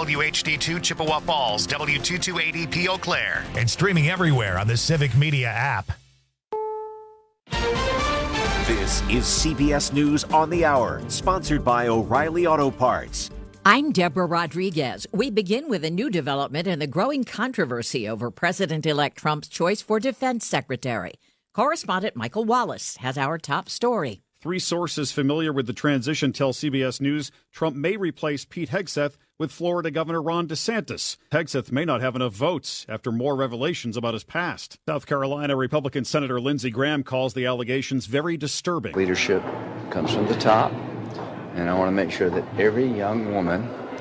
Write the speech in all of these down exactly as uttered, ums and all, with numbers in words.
W H D two Chippewa Falls, W two two eight zero P Eau Claire, and streaming everywhere on the Civic Media app. This is C B S News on the Hour, sponsored by O'Reilly Auto Parts. I'm Deborah Rodriguez. We begin with a new development in the growing controversy over President-elect Trump's choice for defense secretary. Correspondent Michael Wallace has our top story. Three sources familiar with the transition tell C B S News Trump may replace Pete Hegseth with Florida Governor Ron DeSantis. Hegseth may not have enough votes after more revelations about his past. South Carolina Republican Senator Lindsey Graham calls the allegations very disturbing. Leadership comes from the top, and I want to make sure that every young woman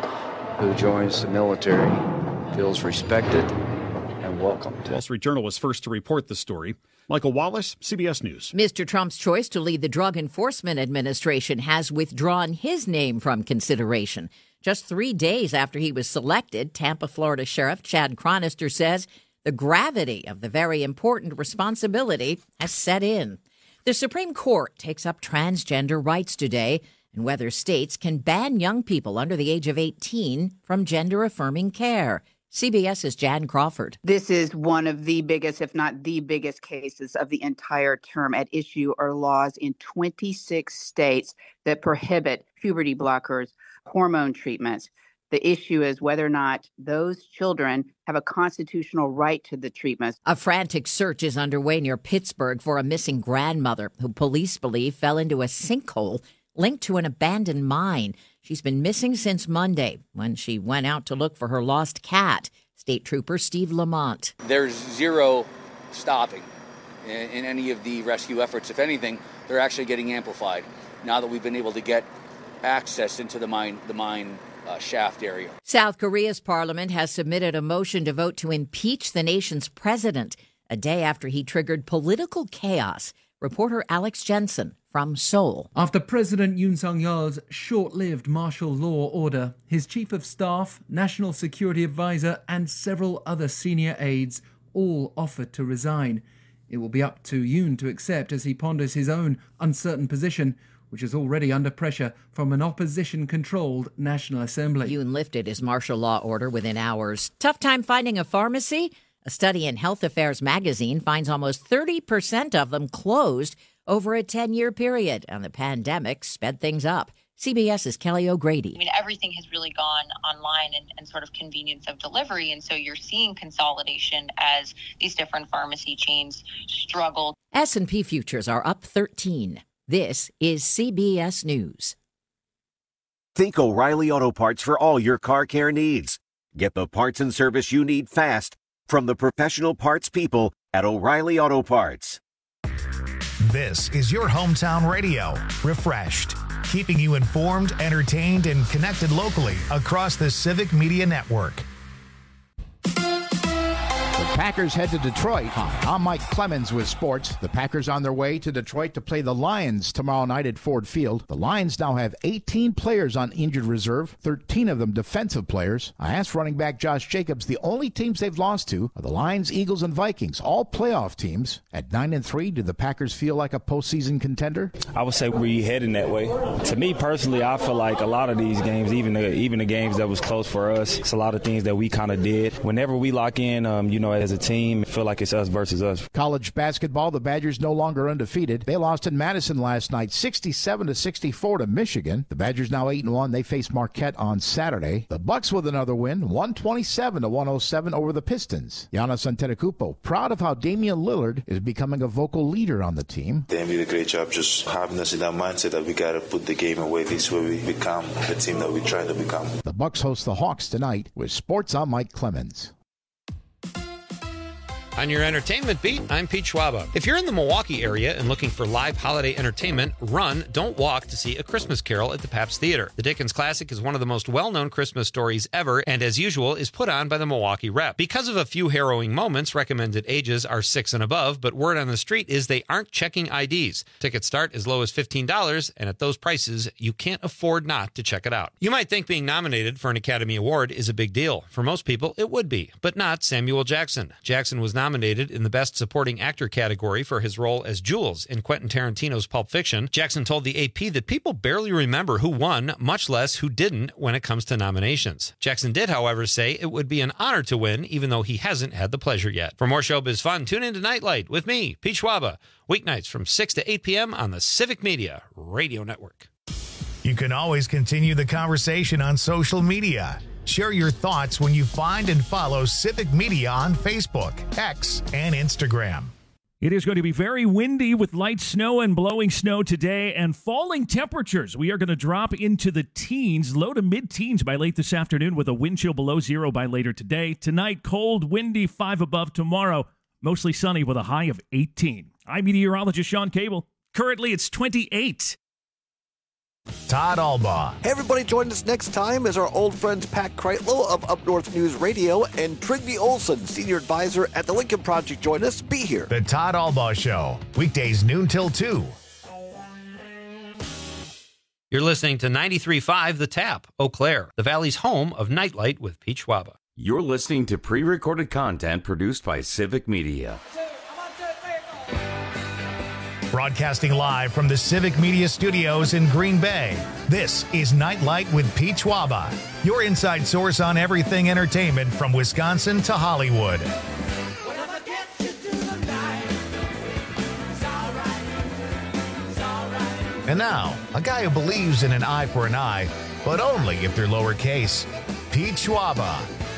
who joins the military feels respected and welcomed. Wall Street Journal was first to report the story. Michael Wallace, C B S News. Mister Trump's choice to lead the Drug Enforcement Administration has withdrawn his name from consideration. Just three days after he was selected, Tampa, Florida Sheriff Chad Chronister says the gravity of the very important responsibility has set in. The Supreme Court takes up transgender rights today and whether states can ban young people under the age of eighteen from gender-affirming care. CBS's Jan Crawford. This is one of the biggest, if not the biggest cases of the entire term. At issue are laws in twenty-six states that prohibit puberty blockers, hormone treatments. The issue is whether or not those children have a constitutional right to the treatments. A frantic search is underway near Pittsburgh for a missing grandmother who police believe fell into a sinkhole linked to an abandoned mine. She's been missing since Monday when she went out to look for her lost cat. State Trooper Steve Lamont. There's zero stopping in, in any of the rescue efforts. If anything, they're actually getting amplified now that we've been able to get access into the mine, the mine uh, shaft area. South Korea's parliament has submitted a motion to vote to impeach the nation's president a day after he triggered political chaos. Reporter Alex Jensen from Seoul. After President Yoon Suk-yeol's short-lived martial law order, his chief of staff, national security advisor, and several other senior aides all offered to resign. It will be up to Yoon to accept as he ponders his own uncertain position, which is already under pressure from an opposition-controlled National Assembly. Yoon lifted his martial law order within hours. Tough time finding a pharmacy? A study in Health Affairs magazine finds almost thirty percent of them closed over a ten-year period, and the pandemic sped things up. CBS's Kelly O'Grady. I mean, everything has really gone online and, and sort of convenience of delivery, and so you're seeing consolidation as these different pharmacy chains struggle. S and P futures are up thirteen. This is C B S News. Think O'Reilly Auto Parts for all your car care needs. Get the parts and service you need fast from the professional parts people at O'Reilly Auto Parts. This is your hometown radio, refreshed, keeping you informed, entertained, and connected locally across the Civic Media Network. The Packers head to Detroit. Hi, I'm Mike Clemens with sports. The Packers on their way to Detroit to play the Lions tomorrow night at Ford Field. The Lions now have eighteen players on injured reserve, thirteen of them defensive players. I asked running back Josh Jacobs, the only teams they've lost to are the Lions, Eagles, and Vikings, all playoff teams. At nine and three, do the Packers feel like a postseason contender? I would say we're heading that way. To me personally, I feel like a lot of these games, even the, even the games that was close for us, it's a lot of things that we kind of did. Whenever we lock in, um, you know, as a team, I feel like it's us versus us. College basketball, the Badgers no longer undefeated. They lost in Madison last night, sixty-seven to sixty-four to Michigan. The Badgers now eight and one. They face Marquette on Saturday. The Bucks with another win, one twenty-seven to one oh seven over the Pistons. Giannis Antetokounmpo proud of how Damian Lillard is becoming a vocal leader on the team. They did a great job just having us in that mindset that we got to put the game away. This way we become the team that we try to become. The Bucks host the Hawks tonight. With sports, I'm Mike Clemens. On your entertainment beat, I'm Pete Schwaba. If you're in the Milwaukee area and looking for live holiday entertainment, run, don't walk to see A Christmas Carol at the Pabst Theater. The Dickens classic is one of the most well-known Christmas stories ever, and as usual, is put on by the Milwaukee Rep. Because of a few harrowing moments, recommended ages are six and above, but word on the street is they aren't checking I Ds. Tickets start as low as fifteen dollars, and at those prices, you can't afford not to check it out. You might think being nominated for an Academy Award is a big deal. For most people, it would be, but not Samuel Jackson. Jackson was nominated nominated in the Best Supporting Actor category for his role as Jules in Quentin Tarantino's Pulp Fiction. Jackson told the A P that people barely remember who won, much less who didn't when it comes to nominations. Jackson did, however, say it would be an honor to win, even though he hasn't had the pleasure yet. For more showbiz fun, tune in to Nightlight with me, Pete Schwaba, weeknights from six to eight p.m. on the Civic Media Radio Network. You can always continue the conversation on social media. Share your thoughts when you find and follow Civic Media on Facebook, X, and Instagram. It is going to be very windy with light snow and blowing snow today and falling temperatures. We are going to drop into the teens, low to mid-teens by late this afternoon with a wind chill below zero by later today. Tonight, cold, windy, five above. Tomorrow, mostly sunny with a high of eighteen. I'm meteorologist Sean Cable. Currently, it's twenty-eight. Todd Albaugh. Hey, everybody, join us next time as our old friends Pat Kreitlow of Up North News Radio and Trigby Olson, Senior Advisor at the Lincoln Project, join us. Be here. The Todd Albaugh Show, weekdays noon till two. You're listening to ninety-three point five The Tap, Eau Claire, the Valley's home of Nightlight with Pete Schwaba. You're listening to pre-recorded content produced by Civic Media. Broadcasting live from the Civic Media Studios in Green Bay, this is Nightlight with Pete Schwaba, your inside source on everything entertainment from Wisconsin to Hollywood. And now, a guy who believes in an eye for an eye, but only if they're lowercase, Pete Schwaba.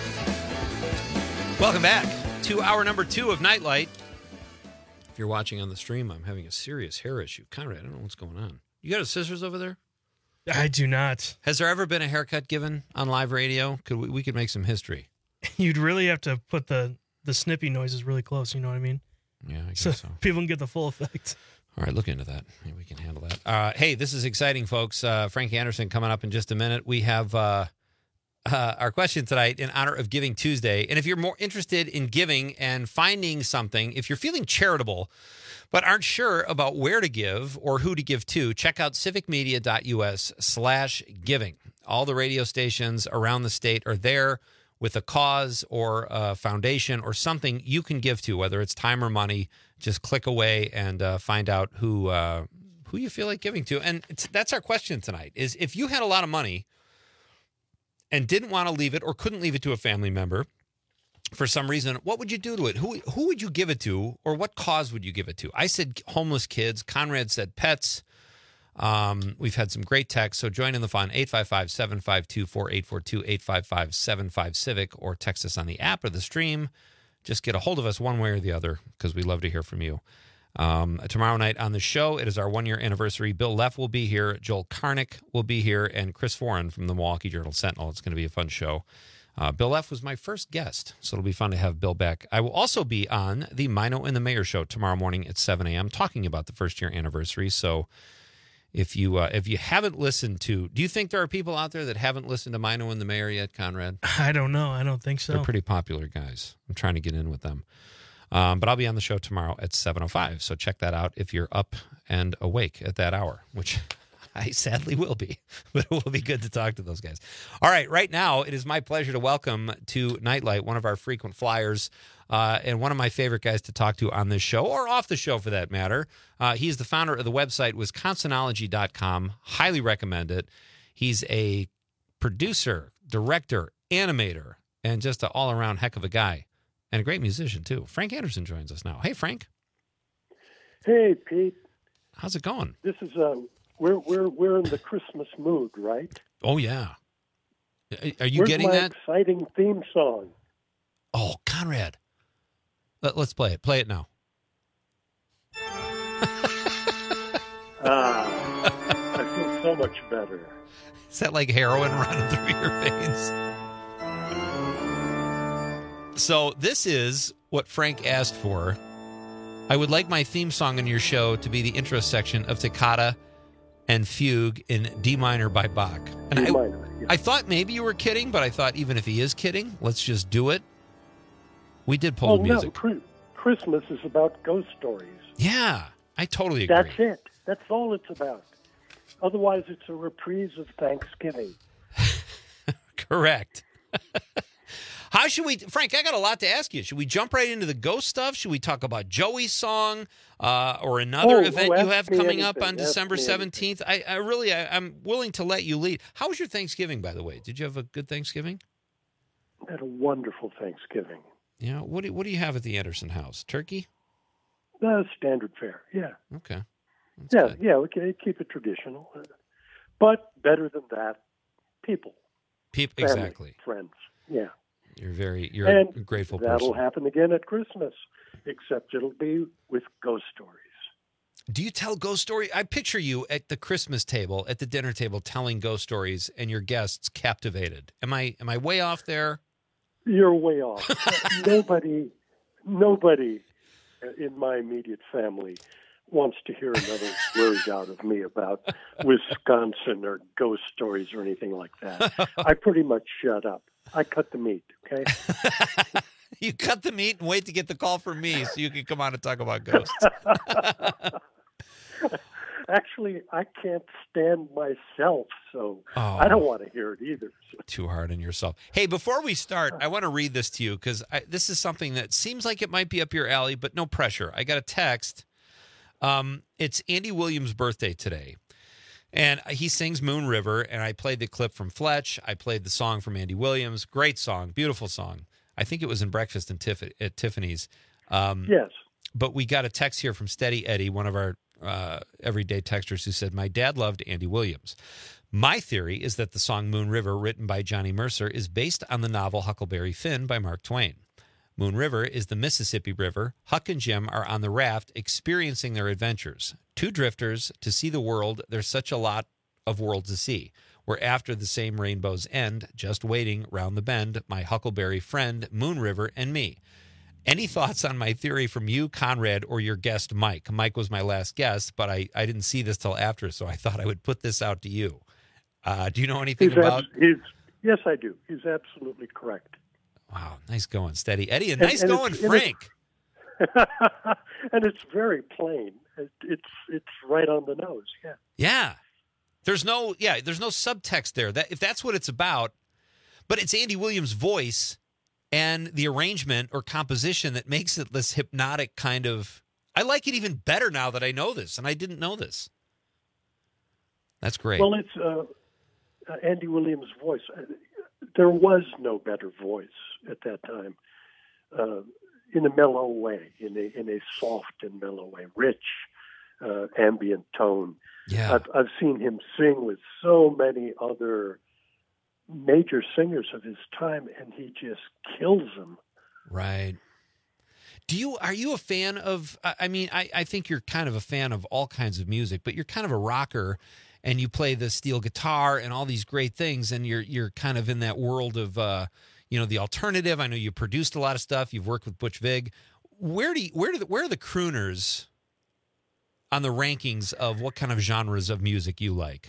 Welcome back to hour number two of Nightlight. If you're watching on the stream, I'm having a serious hair issue. Conrad, I don't know what's going on. You got a scissors over there? I do not. Has there ever been a haircut given on live radio? Could we, we could make some history. You'd really have to put the, the snippy noises really close, you know what I mean? Yeah, I guess so. so. People can get the full effect. All right, look into that. Maybe we can handle that. Uh, hey, this is exciting, folks. Uh, Frank Anderson coming up in just a minute. We have... Uh, Uh, our question tonight in honor of Giving Tuesday. And if you're more interested in giving and finding something, if you're feeling charitable but aren't sure about where to give or who to give to, check out civicmedia.us slash giving. All the radio stations around the state are there with a cause or a foundation or something you can give to, whether it's time or money. Just click away and uh, find out who uh, who you feel like giving to. And it's, that's our question tonight, is if you had a lot of money and didn't want to leave it or couldn't leave it to a family member for some reason, what would you do to it? Who who would you give it to, or what cause would you give it to? I said homeless kids. Conrad said pets. Um, we've had some great texts, so join in the fun. eight five five, seven five two, four eight four two, eight five five, seven five, Civic, or text us on the app or the stream. Just get a hold of us one way or the other, because we love to hear from you. Um, tomorrow night on the show, it is our one-year anniversary. Bill Leff will be here. Joel Karnick will be here. And Chris Foran from the Milwaukee Journal-Sentinel. It's going to be a fun show. Uh, Bill Leff was my first guest, so it'll be fun to have Bill back. I will also be on the Mino and the Mayor show tomorrow morning at seven a.m. talking about the first-year anniversary. So if you uh, if you haven't listened to... Do you think there are people out there that haven't listened to Mino and the Mayor yet, Conrad? I don't know. I don't think so. They're pretty popular guys. I'm trying to get in with them. Um, but I'll be on the show tomorrow at seven oh five, so check that out if you're up and awake at that hour, which I sadly will be, but it will be good to talk to those guys. All right, right now, it is my pleasure to welcome to Nightlight one of our frequent flyers uh, and one of my favorite guys to talk to on this show, or off the show for that matter. Uh, he's the founder of the website Wisconsinology dot com. Highly recommend it. He's a producer, director, animator, and just an all-around heck of a guy. And a great musician, too. Frank Anderson joins us now. Hey, Frank. Hey, Pete. How's it going? This is, um, we're, we're, we're in the Christmas mood, right? Oh, yeah. Are you Where's getting my that? exciting theme song? Oh, Conrad. Let, let's play it. Play it now. Ah, I feel so much better. Is that like heroin running through your veins? So this is what Frank asked for. I would like my theme song in your show to be the intro section of Toccata and Fugue in D minor by Bach. And D I, minor, yeah. I thought maybe you were kidding, but I thought even if he is kidding, let's just do it. We did pull Oh, the music. no, Christmas is about ghost stories. Yeah, I totally agree. That's it. That's all it's about. Otherwise, it's a reprise of Thanksgiving. Correct. How should we, Frank, I got a lot to ask you. Should we jump right into the ghost stuff? Should we talk about Joey's song uh, or another Oh, event oh, you have ask me coming up anything. on Ask December me seventeenth? I, I really, I, I'm willing to let you lead. How was your Thanksgiving, by the way? Did you have a good Thanksgiving? I had a wonderful Thanksgiving. Yeah. What do, what do you have at the Anderson house? Turkey? Uh, standard fare, yeah. Okay. That's yeah, good. yeah, okay, keep it traditional. Uh, But better than that, people. Peop- family, exactly. Friends, yeah. You're very, you're and a grateful that'll person. happen again at Christmas, except it'll be with ghost stories. Do you tell ghost stories? I picture you at the Christmas table, at the dinner table, telling ghost stories, and your guests captivated. Am I am I way off there? You're way off. nobody, nobody in my immediate family wants to hear another word out of me about Wisconsin or ghost stories or anything like that. I pretty much shut up. I cut the meat, okay? You cut the meat and wait to get the call from me so you can come on and talk about ghosts. Actually, I can't stand myself, so Oh. I don't want to hear it either. Too hard on yourself. Hey, before we start, I want to read this to you because this is something that seems like it might be up your alley, but no pressure. I got a text. Um, it's Andy Williams' birthday today. And he sings Moon River, and I played the clip from Fletch. I played the song from Andy Williams. Great song, beautiful song. I think it was in Breakfast in Tiff- at Tiffany's. Um, yes. But we got a text here from Steady Eddie, one of our uh, everyday texters, who said, my dad loved Andy Williams. My theory is that the song Moon River, written by Johnny Mercer, is based on the novel Huckleberry Finn by Mark Twain. Moon River is the Mississippi River. Huck and Jim are on the raft experiencing their adventures. Two drifters to see the world. There's such a lot of world to see. We're after the same rainbow's end, just waiting round the bend, my Huckleberry friend, Moon River, and me. Any thoughts on my theory from you, Conrad, or your guest, Mike? Mike was my last guest, but I, I didn't see this till after, so I thought I would put this out to you. Uh, do you know anything He's about... abs- he's, yes, I do. He's absolutely correct. Wow, nice going, Steady Eddie, and, And- nice and going, it's- and Frank. And it's very plain. It, it's it's right on the nose, yeah. Yeah. There's no yeah, there's no subtext there. That if that's what it's about, but it's Andy Williams' voice and the arrangement or composition that makes it this hypnotic kind of I like it even better now that I know this, and I didn't know this. That's great. Well, it's uh, uh, Andy Williams' voice. Uh, There was no better voice at that time, uh, in a mellow way, in a in a soft and mellow way, rich, uh, ambient tone. Yeah. I've, I've seen him sing with so many other major singers of his time, and he just kills them. Right. Do you are you a fan of I I mean I, I think you're kind of a fan of all kinds of music, but you're kind of a rocker and you play the steel guitar and all these great things, and you're you're kind of in that world of uh, you know, the alternative. I know you produced a lot of stuff. You've worked with Butch Vig. Where do you, where do the, where are the crooners on the rankings of what kind of genres of music you like?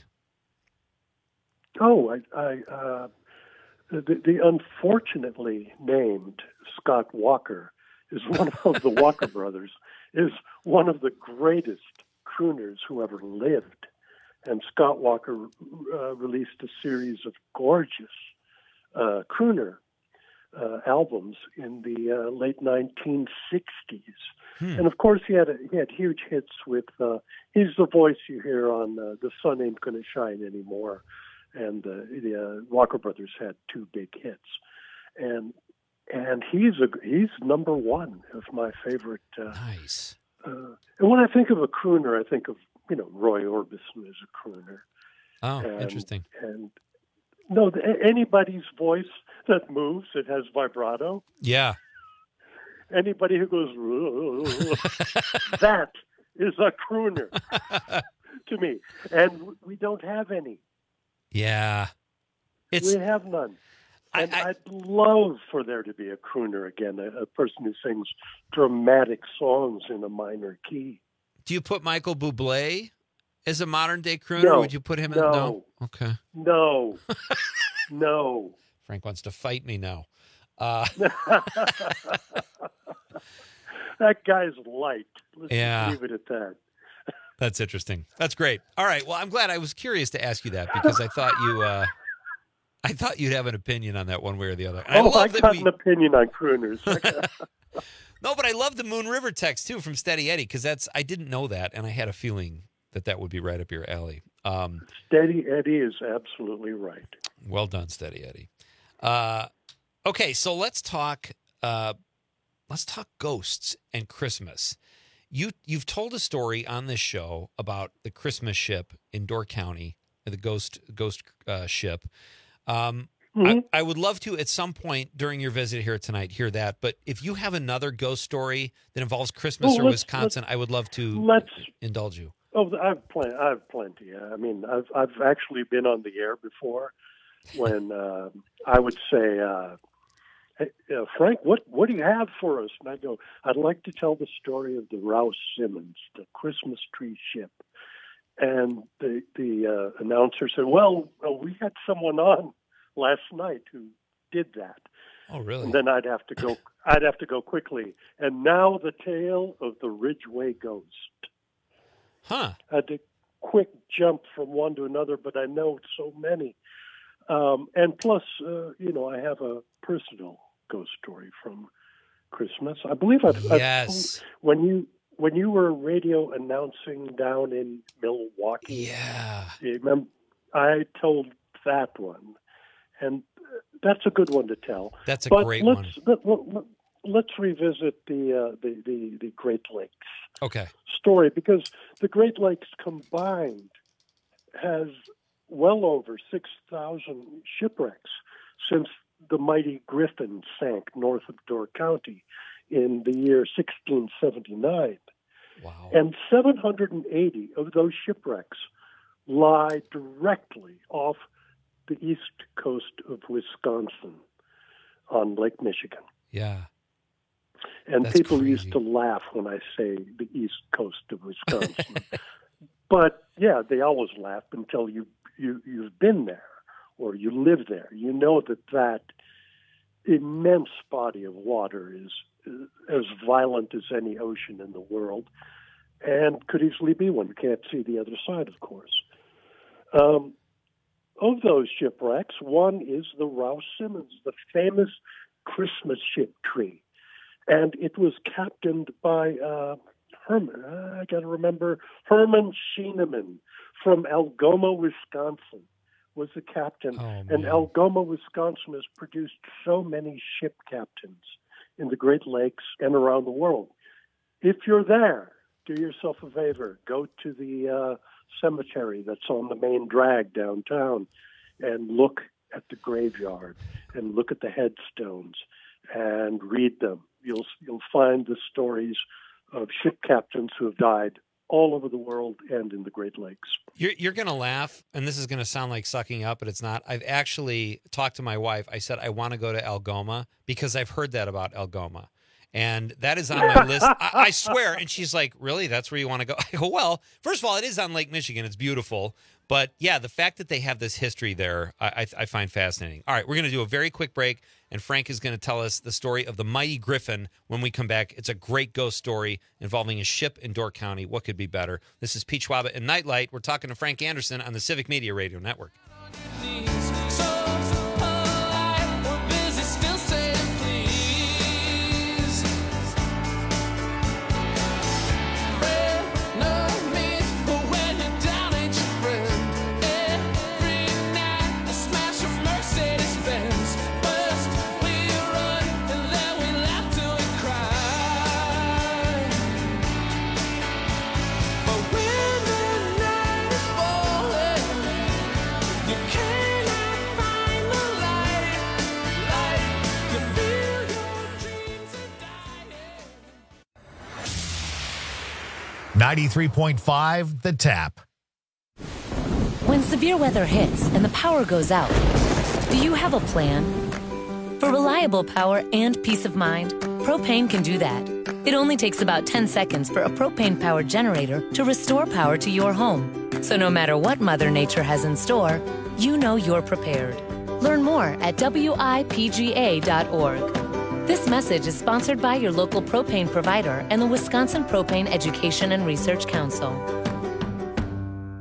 Oh, I, I uh, the, the unfortunately named Scott Walker is one of the Walker brothers, is one of the greatest crooners who ever lived. And Scott Walker uh, released a series of gorgeous uh, crooner uh, albums in the uh, late nineteen sixties. Hmm. And of course, he had a, he had huge hits with. Uh, he's the voice you hear on uh, "The Sun Ain't Gonna Shine Anymore," and uh, the uh, Walker Brothers had two big hits. And and he's a he's number one of my favorite. Uh, nice. Uh, and when I think of a crooner, I think of, you know, Roy Orbison as a crooner. Oh, and, interesting. And no, the, anybody's voice that moves, it has vibrato. Yeah. Anybody who goes, that is a crooner to me. And we don't have any. Yeah. It's, we have none. And I, I'd love for there to be a crooner again, a, a person who sings dramatic songs in a minor key. Do you put Michael Bublé as a modern day crooner? No, or would you put him in? No. No. Okay. No. No. Frank wants to fight me now. Uh, that guy's light. Let's yeah. leave it at that. That's interesting. That's great. All right. Well, I'm glad. I was curious to ask you that because I thought you. Uh, I thought you'd have an opinion on that one way or the other. And oh, I, love I that got we... an opinion on crooners. No, but I love the Moon River text, too, from Steady Eddie, because that's I didn't know that, and I had a feeling that that would be right up your alley. Um, Steady Eddie is absolutely right. Well done, Steady Eddie. Uh, okay, so let's talk. Uh, let's talk ghosts and Christmas. You you've told a story on this show about the Christmas ship in Door County, the ghost ghost uh, ship. Um, mm-hmm. I, I would love to at some point during your visit here tonight hear that. But if you have another ghost story that involves Christmas well, or let's, Wisconsin, let's, I would love to let's, indulge you. Oh, I've plenty. I've plenty. I mean, I've I've actually been on the air before when uh, I would say, uh, hey, uh, Frank, what what do you have for us? And I go, I'd like to tell the story of the Rouse Simmons, the Christmas tree ship. And the the uh, announcer said, well, well, we had someone on last night who did that. Oh, really? And then I'd have to go. I'd have to go quickly. And now the tale of the Ridgeway Ghost. Huh. I had to quick jump from one to another, but I know so many. Um, and plus, uh, you know, I have a personal ghost story from Christmas. I believe I've, yes. I've when you when you were radio announcing down in Milwaukee. Yeah. You remember, I told that one, and that's a good one to tell. That's a but great let's, one. Let, let, let, let's revisit the, uh, the the the Great Lakes. Okay. Story, because the Great Lakes combined has well over six thousand shipwrecks since the mighty Griffin sank north of Door County in the year sixteen seventy-nine. Wow. And seven hundred eighty of those shipwrecks lie directly off the east coast of Wisconsin on Lake Michigan. Yeah. And That's people crazy. used to laugh when I say the east coast of Wisconsin. But, yeah, they always laugh until you, you, you've been there or you live there. You know that that immense body of water is as violent as any ocean in the world and could easily be one. You can't see the other side, of course. Um, of those shipwrecks, one is the Rouse Simmons, the famous Christmas ship tree. And it was captained by uh, Herman, uh, I got to remember, Herman Schienemann from Algoma, Wisconsin, was the captain. Oh, and Algoma, Wisconsin has produced so many ship captains in the Great Lakes and around the world. If you're there, do yourself a favor. Go to the uh, cemetery that's on the main drag downtown and look at the graveyard and look at the headstones and read them. You'll you'll find the stories of ship captains who have died all over the world and in the Great Lakes. You're, you're going to laugh, and this is going to sound like sucking up, but it's not. I've actually talked to my wife. I said, I want to go to Algoma because I've heard that about Algoma. And that is on my list. I, I swear. And she's like, really? That's where you want to go? I go, well, first of all, it is on Lake Michigan. It's beautiful. But, yeah, the fact that they have this history there, I, I, I find fascinating. All right, we're going to do a very quick break, and Frank is going to tell us the story of the mighty Griffin when we come back. It's a great ghost story involving a ship in Door County. What could be better? This is Pete Schwaba and Nightlight. We're talking to Frank Anderson on the Civic Media Radio Network. ninety-three point five The Tap. When severe weather hits and the power goes out, do you have a plan? For reliable power and peace of mind, Propane can do that. It only takes about ten seconds for a propane-powered generator to restore power to your home. So no matter what Mother Nature has in store, you know you're prepared. Learn more at W I P G A dot org. This message is sponsored by your local propane provider and the Wisconsin Propane Education and Research Council.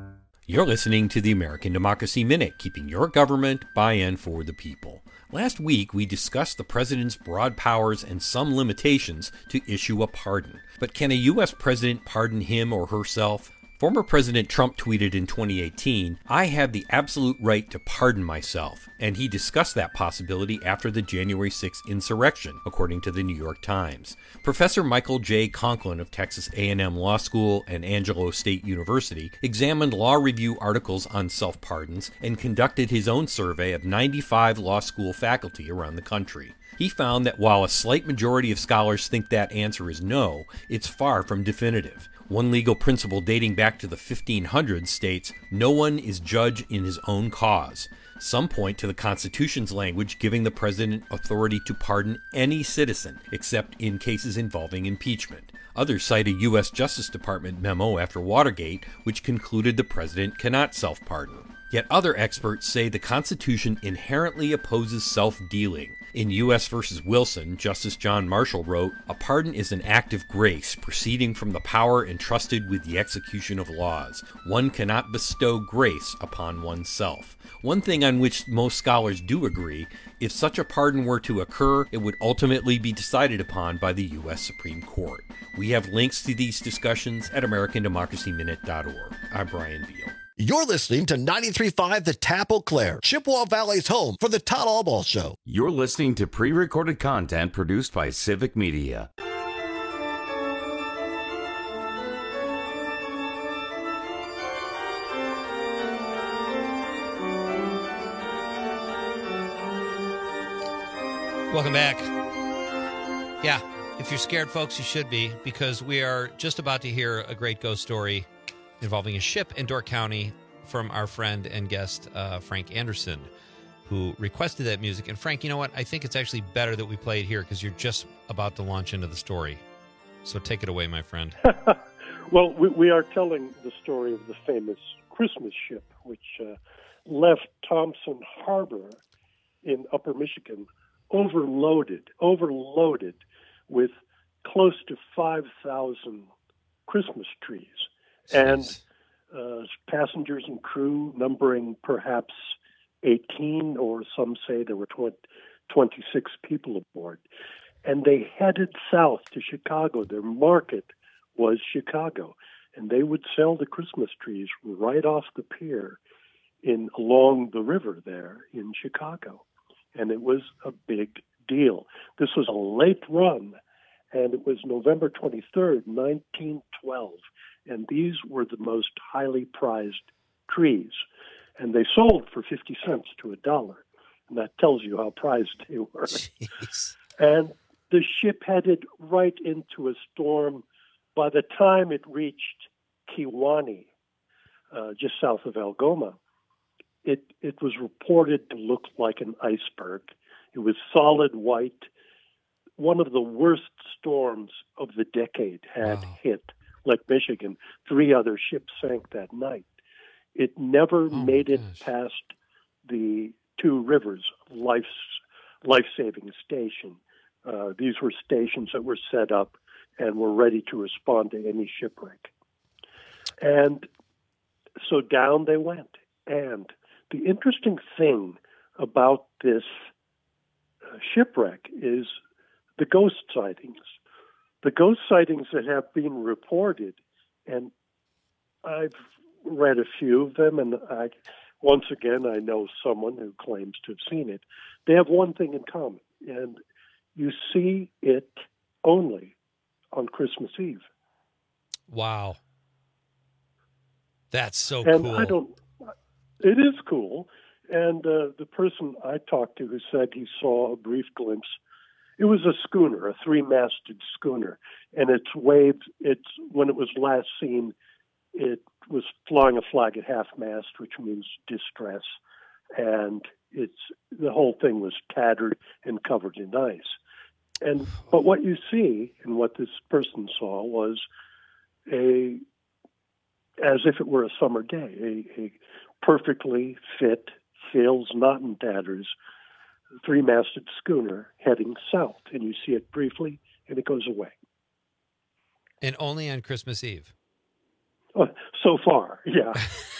You're listening to the American Democracy Minute, keeping your government by and for the people. Last week, we discussed the president's broad powers and some limitations to issue a pardon. But can a U S president pardon him or herself? Former President Trump tweeted in twenty eighteen, "I have the absolute right to pardon myself," and he discussed that possibility after the January sixth insurrection, according to the New York Times. Professor Michael J. Conklin of Texas A and M Law School and Angelo State University examined law review articles on self-pardons and conducted his own survey of ninety-five law school faculty around the country. He found that while a slight majority of scholars think that answer is no, it's far from definitive. One legal principle dating back to the fifteen hundreds states, "No one is judge in his own cause." Some point to the Constitution's language giving the president authority to pardon any citizen, except in cases involving impeachment. Others cite a U S Justice Department memo after Watergate, which concluded the president cannot self-pardon. Yet other experts say the Constitution inherently opposes self-dealing. In U S versus Wilson, Justice John Marshall wrote, "A pardon is an act of grace proceeding from the power entrusted with the execution of laws. One cannot bestow grace upon oneself." One thing on which most scholars do agree, if such a pardon were to occur, it would ultimately be decided upon by the U S Supreme Court. We have links to these discussions at American Democracy Minute dot org. I'm Brian Beal. You're listening to ninety-three point five The Tap Eau Claire, Chippewa Valley's home for the Todd Albaugh Show. You're listening to pre-recorded content produced by Civic Media. Welcome back. Yeah, if you're scared, folks, you should be, because we are just about to hear a great ghost story involving a ship in Door County from our friend and guest, uh, Frank Anderson, who requested that music. And Frank, you know what? I think it's actually better that we play it here because you're just about to launch into the story. So take it away, my friend. Well, we, we are telling the story of the famous Christmas ship, which uh, left Thompson Harbor in Upper Michigan overloaded, overloaded with close to five thousand Christmas trees. And uh, passengers and crew numbering perhaps eighteen, or some say there were twenty-six people aboard. And they headed south to Chicago. Their market was Chicago. And they would sell the Christmas trees right off the pier in along the river there in Chicago. And it was a big deal. This was a late run, and it was November twenty-third, nineteen twelve. And these were the most highly prized trees. And they sold for fifty cents to a dollar. And that tells you how prized they were. Jeez. And the ship headed right into a storm. By the time it reached Kewanee, uh, just south of Algoma, it, it was reported to look like an iceberg. It was solid white. One of the worst storms of the decade had wow. hit Lake Michigan. Three other ships sank that night. It never oh made it gosh. past the Two Rivers life, life-saving station. Uh, these were stations that were set up and were ready to respond to any shipwreck. And so down they went. And the interesting thing about this uh, shipwreck is the ghost sightings. The ghost sightings that have been reported, and I've read a few of them, and I, once again, I know someone who claims to have seen it. They have one thing in common, and you see it only on Christmas Eve. Wow. That's so and cool. I don't, it is cool. And uh, the person I talked to who said he saw a brief glimpse, it was a schooner, a three-masted schooner, and its waves, it's, when it was last seen, it was flying a flag at half-mast, which means distress, and it's the whole thing was tattered and covered in ice. And but what you see, and what this person saw, was a, as if it were a summer day, a, a perfectly fit, sails not in tatters, three-masted schooner heading south, and you see it briefly, and it goes away. And only on Christmas Eve. Uh, so far, yeah.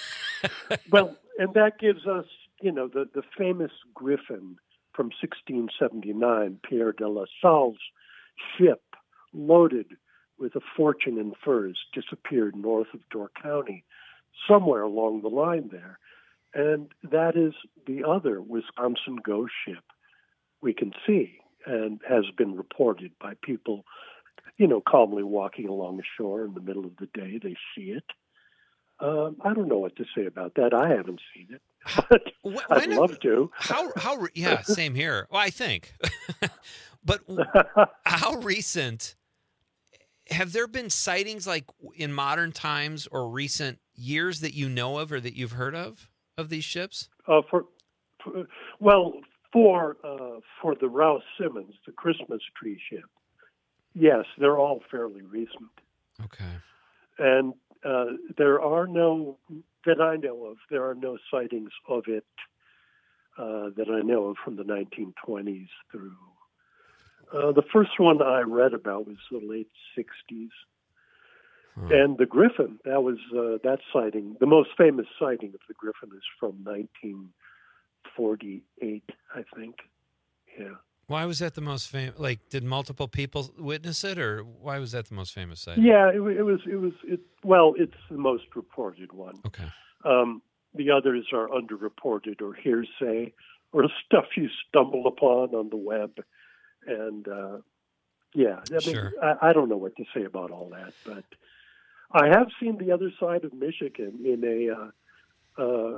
Well, and that gives us, you know, the, the famous Griffin from sixteen seventy-nine, Pierre de La Salle's ship loaded with a fortune in furs disappeared north of Door County, somewhere along the line there. And that is the other Wisconsin ghost ship we can see and has been reported by people, you know, calmly walking along the shore in the middle of the day. They see it. Um, I don't know what to say about that. I haven't seen it, but when I'd love have, to. How, how, yeah, same here. Well, I think. But how recent, have there been sightings like in modern times or recent years that you know of or that you've heard of, of these ships? Uh, for, for Well, for, uh, for the Rouse Simmons, the Christmas tree ship, yes, they're all fairly recent. Okay. And uh, there are no, that I know of, there are no sightings of it uh, that I know of from the nineteen twenties through. Uh, the first one I read about was the late sixties. Hmm. And the Griffin, that was uh, that sighting, the most famous sighting of the Griffin is from nineteen forty-eight, I think. Yeah. Why was that the most famous? Like, did multiple people witness it, or why was that the most famous sighting? Yeah, it, it was. It was. It, well, it's the most reported one. Okay. Um, the others are underreported or hearsay or stuff you stumble upon on the web, and uh, yeah, I mean, sure. I, I don't know what to say about all that, but I have seen the other side of Michigan in a. Uh, uh,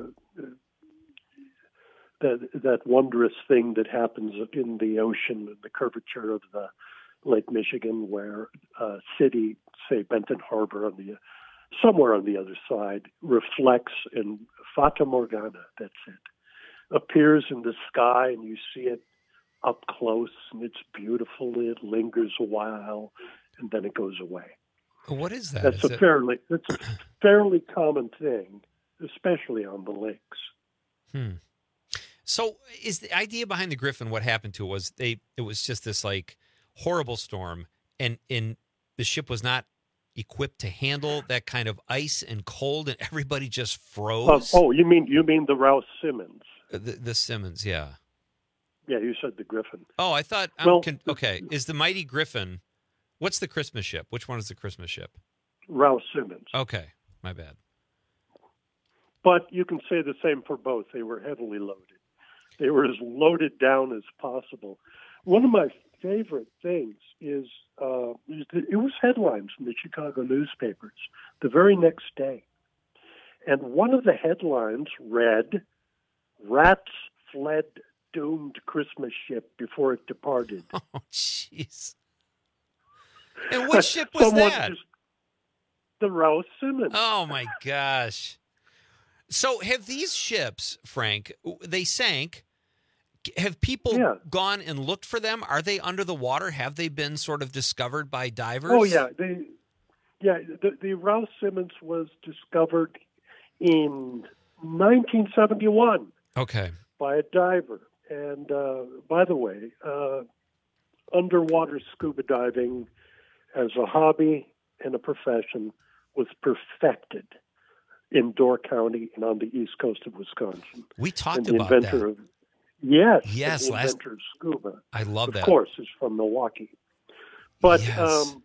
That that wondrous thing that happens in the ocean, the curvature of the Lake Michigan, where a city, say Benton Harbor, on the somewhere on the other side, reflects in Fata Morgana. That's it. Appears in the sky, and you see it up close, and it's beautiful. It lingers a while, and then it goes away. What is that? That's is a it... fairly that's a fairly common thing, especially on the lakes. Hmm. So is the idea behind the Griffin, what happened to it was they, it was just this like horrible storm and, and the ship was not equipped to handle that kind of ice and cold and everybody just froze? Uh, oh, you mean, you mean the Rouse Simmons? The, the Simmons, yeah. Yeah, you said the Griffin. Oh, I thought, I'm well, con- okay. Is the Mighty Griffin, what's the Christmas ship? Which one is the Christmas ship? Rouse Simmons. Okay. My bad. But you can say the same for both. They were heavily loaded. They were as loaded down as possible. One of my favorite things is uh, it was headlines in the Chicago newspapers the very next day. And one of the headlines read, "Rats fled doomed Christmas ship before it departed." Oh, jeez. And what ship was Someone that? Just, the Rouse Simmons. Oh, my gosh. So have these ships, Frank, they sank. Have people yeah. gone and looked for them? Are they under the water? Have they been sort of discovered by divers? Oh, yeah. They, yeah, the, the Rouse Simmons was discovered in nineteen seventy-one. Okay. By a diver. And uh, by the way, uh, underwater scuba diving as a hobby and a profession was perfected in Door County and on the east coast of Wisconsin. We talked and the about inventor that. Of, yes, yes, the last... inventor of scuba. I love of that. Of course, is from Milwaukee. But yes, um,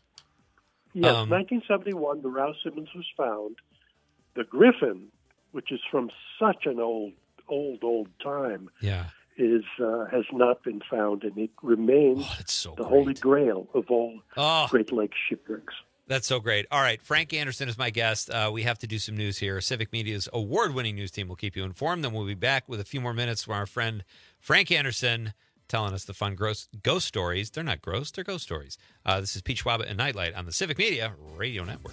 yes um, nineteen seventy-one, the Rouse Simmons was found. The Griffin, which is from such an old, old, old time, yeah. is uh, has not been found, and it remains oh, so the great. holy grail of all oh. Great Lakes shipwrecks. That's so great. All right, Frank Anderson is my guest. Uh, we have to do some news here. Civic Media's award-winning news team will keep you informed. Then we'll be back with a few more minutes from our friend Frank Anderson telling us the fun gross ghost stories. They're not gross, they're ghost stories. Uh, this is Pete Schwaba and Nightlight on the Civic Media Radio Network.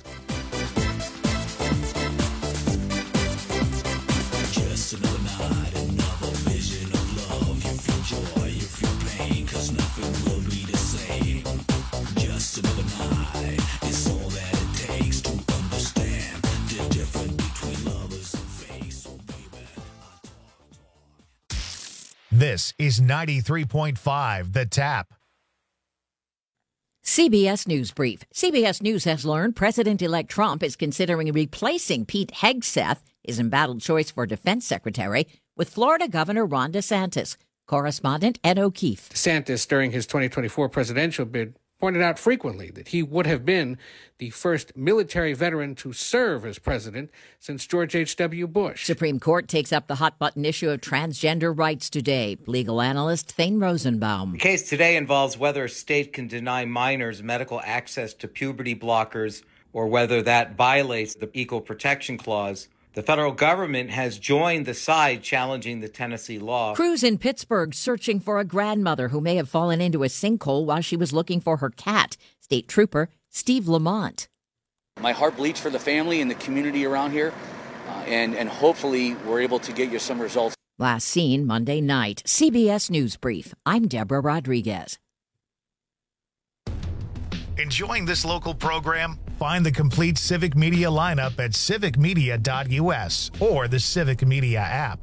Just another night, another vision of love. You feel joy, you feel pain, 'cause nothing will be the same. Just another night, it's all that it takes to understand the difference between lovers and fake. So baby, I talk, talk. This is ninety-three point five The Tap. C B S News Brief. C B S News has learned President-elect Trump is considering replacing Pete Hegseth, his embattled choice for defense secretary, with Florida Governor Ron DeSantis. Correspondent Ed O'Keefe. DeSantis, during his twenty twenty-four presidential bid, pointed out frequently that he would have been the first military veteran to serve as president since George H W. Bush. Supreme Court takes up the hot-button issue of transgender rights today. Legal analyst Thane Rosenbaum. The case today involves whether a state can deny minors medical access to puberty blockers or whether that violates the Equal Protection Clause. The federal government has joined the side challenging the Tennessee law. Crews in Pittsburgh searching for a grandmother who may have fallen into a sinkhole while she was looking for her cat. State Trooper Steve Lamont. My heart bleeds for the family and the community around here, uh, and, and hopefully we're able to get you some results. Last seen Monday night. C B S News Brief. I'm Deborah Rodriguez. Enjoying this local program? Find the complete Civic Media lineup at civic media dot u s or the Civic Media app.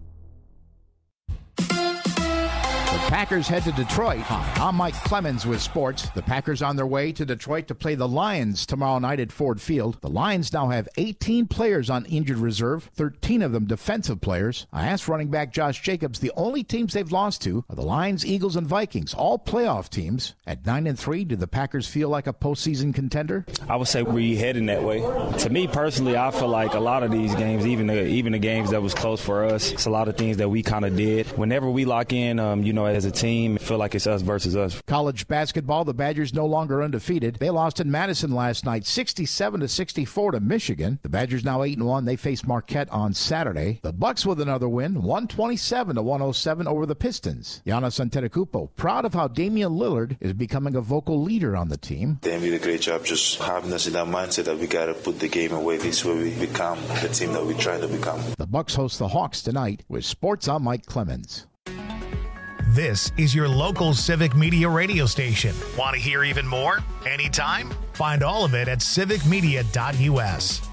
The Packers head to Detroit. Hi, I'm Mike Clemens with sports. The Packers on their way to Detroit to play the Lions tomorrow night at Ford Field. The Lions now have eighteen players on injured reserve, thirteen of them defensive players. I asked running back Josh Jacobs, the only teams they've lost to are the Lions, Eagles, and Vikings, all playoff teams. At nine and three, do the Packers feel like a postseason contender? I would say we're heading that way. To me personally, I feel like a lot of these games, even the, even the games that was close for us, it's a lot of things that we kind of did. Whenever we lock in, um, you know, as a team, I feel like it's us versus us. College basketball, the Badgers no longer undefeated. They lost in Madison last night, sixty-seven to sixty-four to Michigan. The Badgers now eight and one. They face Marquette on Saturday. The Bucks with another win, one twenty-seven to one oh seven over the Pistons. Giannis Antetokounmpo proud of how Damian Lillard is becoming a vocal leader on the team. They did a great job just having us in that mindset that we got to put the game away. This way we become the team that we try to become. The Bucks host the Hawks tonight. With sports, I'm Mike Clemens. This is your local Civic Media radio station. Want to hear even more? Anytime? Find all of it at civic media dot u s.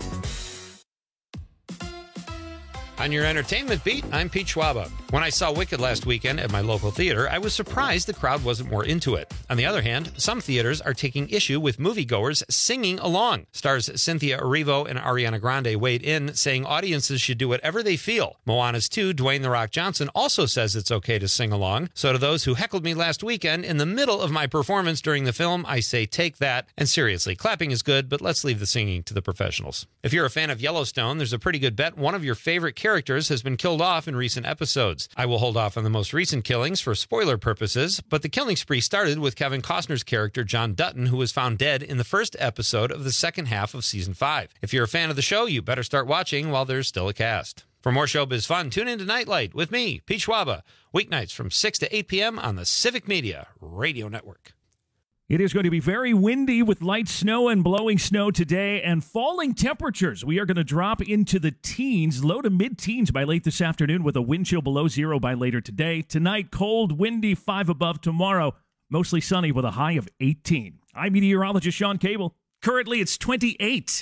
On your entertainment beat, I'm Pete Schwaba. When I saw Wicked last weekend at my local theater, I was surprised the crowd wasn't more into it. On the other hand, some theaters are taking issue with moviegoers singing along. Stars Cynthia Erivo and Ariana Grande weighed in, saying audiences should do whatever they feel. Moana's two, Dwayne "The Rock" Johnson, also says it's okay to sing along. So to those who heckled me last weekend, in the middle of my performance during the film, I say take that. And seriously, clapping is good, but let's leave the singing to the professionals. If you're a fan of Yellowstone, there's a pretty good bet one of your favorite characters characters has been killed off in recent episodes. I will hold off on the most recent killings for spoiler purposes, but the killing spree started with Kevin Costner's character John Dutton, who was found dead in the first episode of the second half of season five. If you're a fan of the show, you better start watching while there's still a cast. For more showbiz fun, tune in to Nightlight with me, Pete Schwaba, weeknights from six to eight p.m. on the Civic Media Radio Network. It is going to be very windy with light snow and blowing snow today and falling temperatures. We are going to drop into the teens, low to mid-teens by late this afternoon with a wind chill below zero by later today. Tonight, cold, windy, five above. Tomorrow, mostly sunny with a high of eighteen. I'm meteorologist Sean Cable. Currently, it's twenty-eight.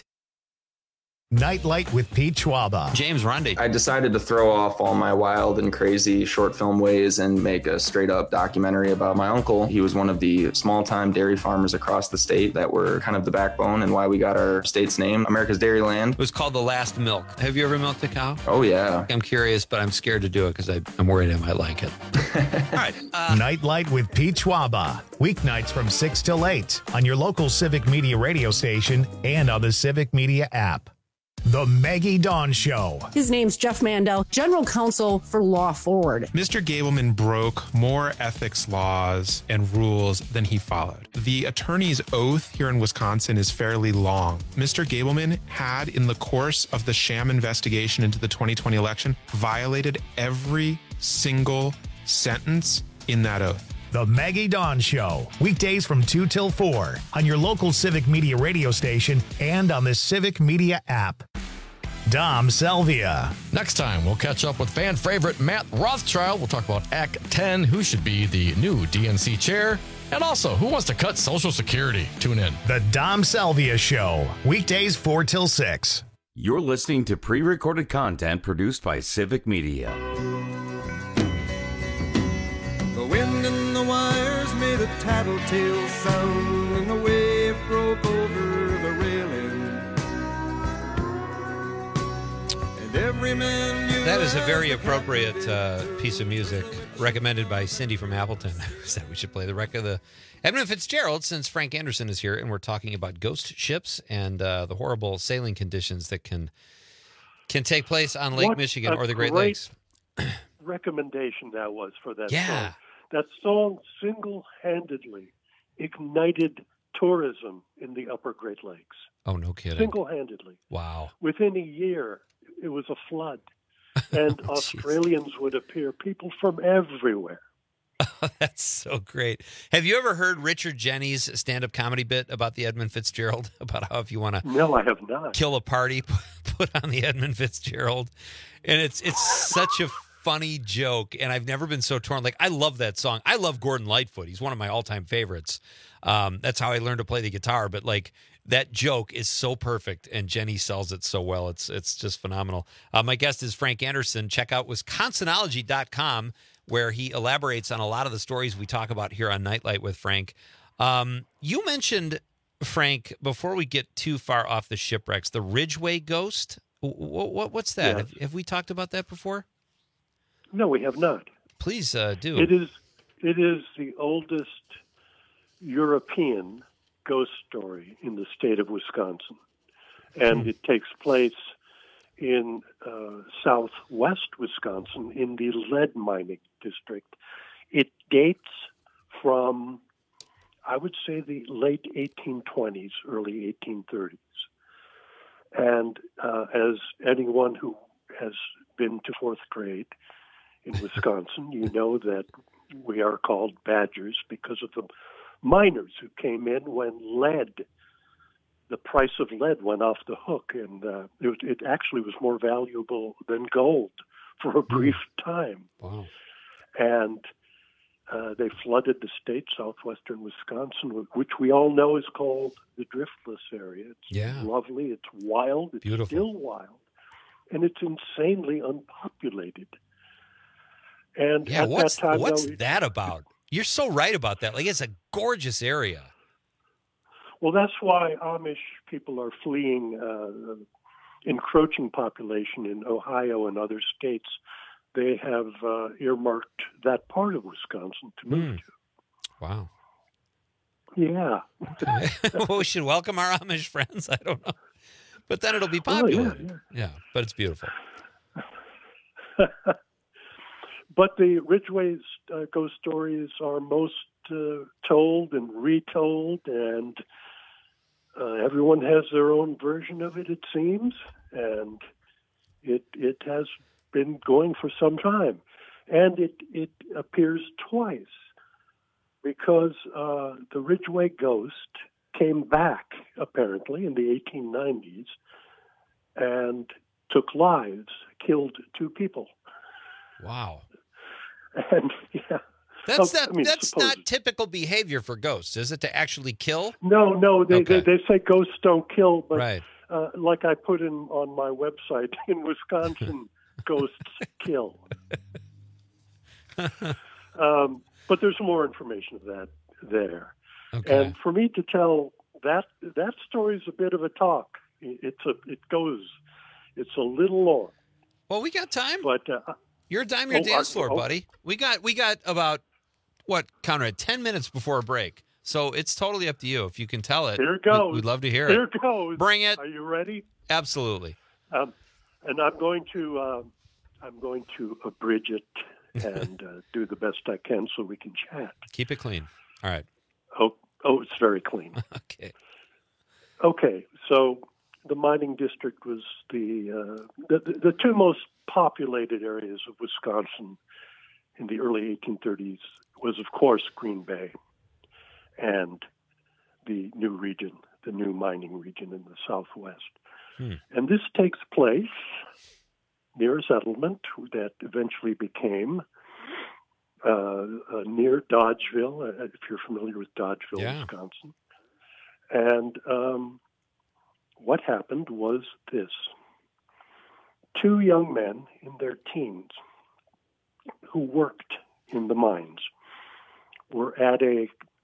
Nightlight with Pete Schwaba. James Ronde. I decided to throw off all my wild and crazy short film ways and make a straight up documentary about my uncle. He was one of the small time dairy farmers across the state that were kind of the backbone and why we got our state's name, America's Dairyland. It was called The Last Milk. Have you ever milked a cow? Oh, yeah. I'm curious, but I'm scared to do it because I'm worried I might like it. All right. Uh, Nightlight with Pete Schwaba. Weeknights from six till eight on your local Civic Media radio station and on the Civic Media app. The Maggie Dawn Show. His name's Jeff Mandel, General Counsel for Law Forward. Mister Gableman broke more ethics laws and rules than he followed. The attorney's oath here in Wisconsin is fairly long. Mister Gableman had, in the course of the sham investigation into the twenty twenty election, violated every single sentence in that oath. The Maggie Dawn Show, weekdays from two till four on your local Civic Media radio station and on the Civic Media app. Dom Salvia. Next time, we'll catch up with fan favorite Matt Rothschild. We'll talk about Act ten, who should be the new D N C chair, and also who wants to cut Social Security. Tune in. The Dom Salvia Show, weekdays four till six. You're listening to pre-recorded content produced by Civic Media. The wind and the wires may made a tattletale sound, and the wave broke over the railing. And every man knew That is a very appropriate uh, piece of music recommended by Cindy from Appleton, who said we should play the wreck of the Edmund Fitzgerald, since Frank Anderson is here, and we're talking about ghost ships and uh, the horrible sailing conditions that can can take place on Lake What Michigan a or the Great great Lakes. recommendation that was for that Yeah. song. That song single-handedly ignited tourism in the upper Great Lakes. Oh, no kidding. Single-handedly. Wow. Within a year, it was a flood. And Oh, Australians would appear, people from everywhere. Oh, that's so great. Have you ever heard Richard Jennings' stand-up comedy bit about the Edmund Fitzgerald? About how if you want to No, I have not. kill a party, put on the Edmund Fitzgerald. And it's it's such a funny joke, and I've never been so torn. Like, I love that song. I love Gordon Lightfoot. He's one of my all-time favorites. Um, that's how I learned to play the guitar. But, like, that joke is so perfect, and Jenny sells it so well. It's it's just phenomenal. Uh, my guest is Frank Anderson. Check out Wisconsinology dot com, where he elaborates on a lot of the stories we talk about here on Nightlight with Frank. Um, you mentioned, Frank, before we get too far off the shipwrecks, the Ridgway ghost. What, what, what's that? Yes. Have, have we talked about that before? No, we have not. Please uh, do. It is it is the oldest European ghost story in the state of Wisconsin, and Hmm. it takes place in uh, southwest Wisconsin in the lead mining district. It dates from, I would say, the late eighteen twenties, early eighteen thirties. And uh, as anyone who has been to fourth grade in Wisconsin, you know that we are called Badgers because of the miners who came in when lead, the price of lead went off the hook, and uh, it, was, it actually was more valuable than gold for a brief time. Wow. And uh, they flooded the state, southwestern Wisconsin, which we all know is called the Driftless area. It's Yeah. lovely, it's wild, it's Beautiful. still wild, and it's insanely unpopulated. And Yeah, at what's that time, what's though, it- that about? You're so right about that. Like, it's a gorgeous area. well, that's why Amish people are fleeing uh, encroaching population in Ohio and other states. They have uh, earmarked that part of Wisconsin to move Mm. Wow. to. Yeah. Well, we should welcome our Amish friends. I don't know. But then it'll be Oh, yeah, popular. yeah. yeah, but it's beautiful. But the Ridgway's uh, ghost stories are most uh, told and retold, and uh, everyone has their own version of it, it seems, and it it has been going for some time. And it, it appears twice, because uh, the Ridgway ghost came back, apparently, in the eighteen nineties, and took lives, killed two people. Wow. And yeah, That's Oh, not I mean, that's suppose- not typical behavior for ghosts, is it? To actually kill? No, no, they, Okay. they they say ghosts don't kill, but Right. uh, like I put in on my website, in Wisconsin, ghosts kill. Um, but there's more information of that there. Okay. And for me to tell that that story is a bit of a talk. It's a it goes, it's a little long. Well, we got time. But uh, You're a dime your Oh, dance I- floor, oh. buddy. We got we got about what, Conrad, ten minutes before a break. So it's totally up to you. If you can tell it, here it we- goes. we'd love to hear Here it. it goes. Bring it. Are you ready? Absolutely. Um, and I'm going to um, I'm going to abridge it and uh, do the best I can so we can chat. Keep it clean. All right. Oh, oh, it's very clean. Okay. Okay, so the mining district was the, uh, the the the two most populated areas of Wisconsin in the early eighteen thirties was, of course, Green Bay and the new region, the new mining region in the southwest. Hmm. And this takes place near a settlement that eventually became uh, uh, near Dodgeville, uh, if you're familiar with Dodgeville, Yeah. Wisconsin. And um, what happened was this. Two young men in their teens who worked in the mines were at a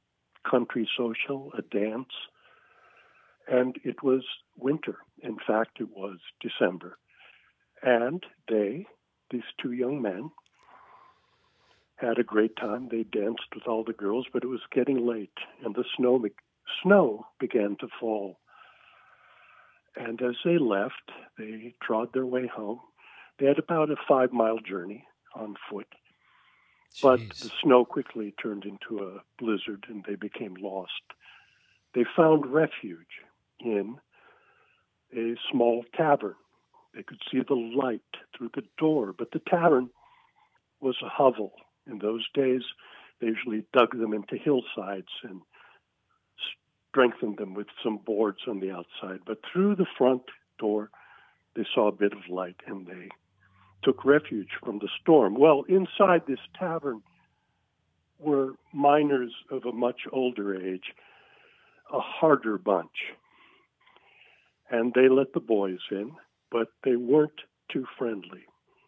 country social, a dance. And it was winter. In fact, it was December. And they, these two young men, had a great time. They danced with all the girls, but it was getting late, and the snow, be- snow began to fall. And as they left, they trod their way home. They had about a five-mile journey on foot. But the snow quickly turned into a blizzard, and they became lost. They found refuge in a small tavern. They could see the light through the door, but the tavern was a hovel. In those days, they usually dug them into hillsides and strengthened them with some boards on the outside. But through the front door, they saw a bit of light, and they took refuge from the storm. Well, inside this tavern were miners of a much older age, a harder bunch. And they let the boys in, but they weren't too friendly.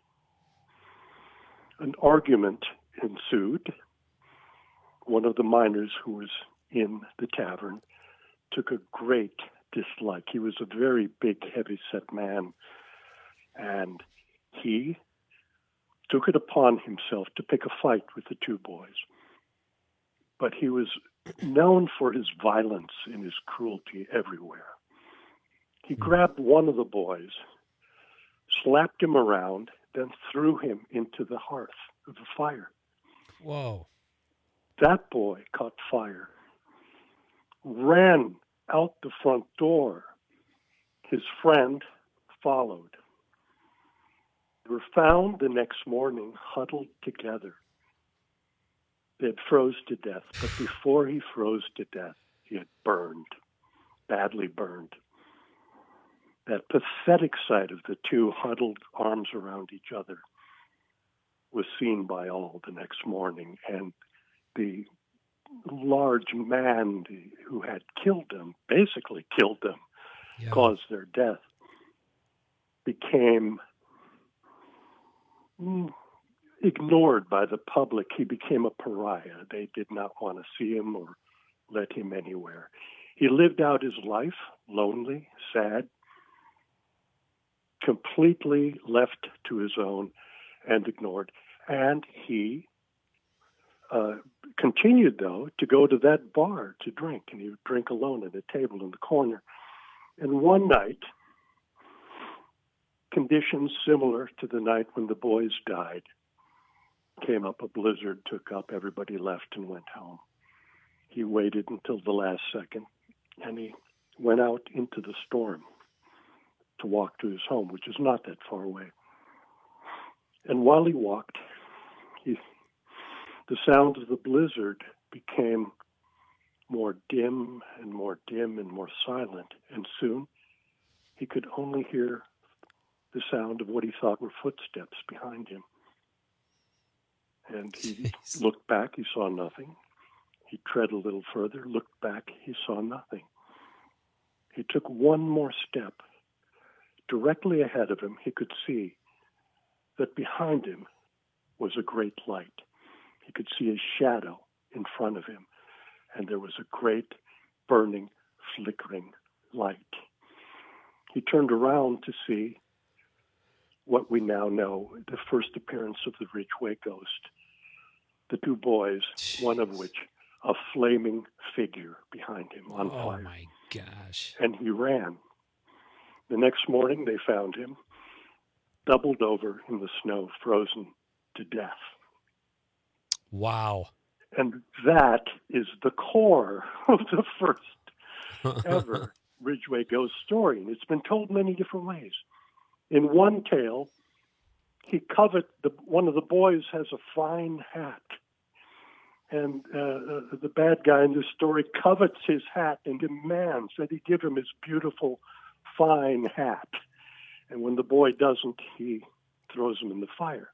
An argument ensued. One of the miners who was in the tavern took a great dislike. He was a very big, heavy-set man, and he took it upon himself to pick a fight with the two boys. But he was known for his violence and his cruelty everywhere. He grabbed one of the boys, slapped him around, then threw him into the hearth of the fire. Whoa. That boy caught fire, ran out the front door. His friend followed. They were found the next morning huddled together. They had froze to death, but before he froze to death, he had burned, badly burned. That pathetic sight of the two huddled arms around each other was seen by all the next morning, and the large man who had killed them, basically killed them, yeah. caused their death, became mm, ignored by the public. He became a pariah. They did not want to see him or let him anywhere. He lived out his life, lonely, sad, completely left to his own and ignored. And he uh, continued, though, to go to that bar to drink, and he would drink alone at a table in the corner. And one night, conditions similar to the night when the boys died came up. A blizzard took up, everybody left and went home. He waited until the last second, and he went out into the storm to walk to his home, which is not that far away. And while he walked, he, the sound of the blizzard became more dim and more dim and more silent. And soon he could only hear the sound of what he thought were footsteps behind him. And he Jeez. looked back, he saw nothing. He tread a little further, looked back, he saw nothing. He took one more step. Directly ahead of him, he could see that behind him was a great light. He could see a shadow in front of him, and there was a great burning, flickering light. He turned around to see what we now know, the first appearance of the Ridgway Ghost. The two boys, Jeez. one of which a flaming figure behind him on oh fire. Oh, my gosh. And he ran. The next morning, they found him doubled over in the snow, frozen to death. Wow. And that is the core of the first ever Ridgway Ghost story. And it's been told many different ways. In one tale, he covet the, one of the boys has a fine hat. And uh, the bad guy in this story covets his hat and demands that he give him his beautiful, fine hat. And when the boy doesn't, he throws him in the fire.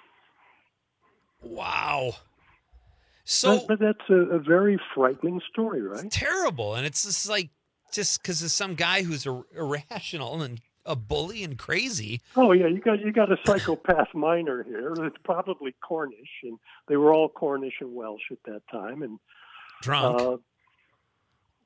Wow. So, but, but that's a, a very frightening story, right? It's terrible. And it's just like, just because of some guy who's ir- irrational and a bully and crazy. Oh yeah, you got you got a psychopath miner here. It's probably Cornish, and they were all Cornish and Welsh at that time, and drunk. Uh,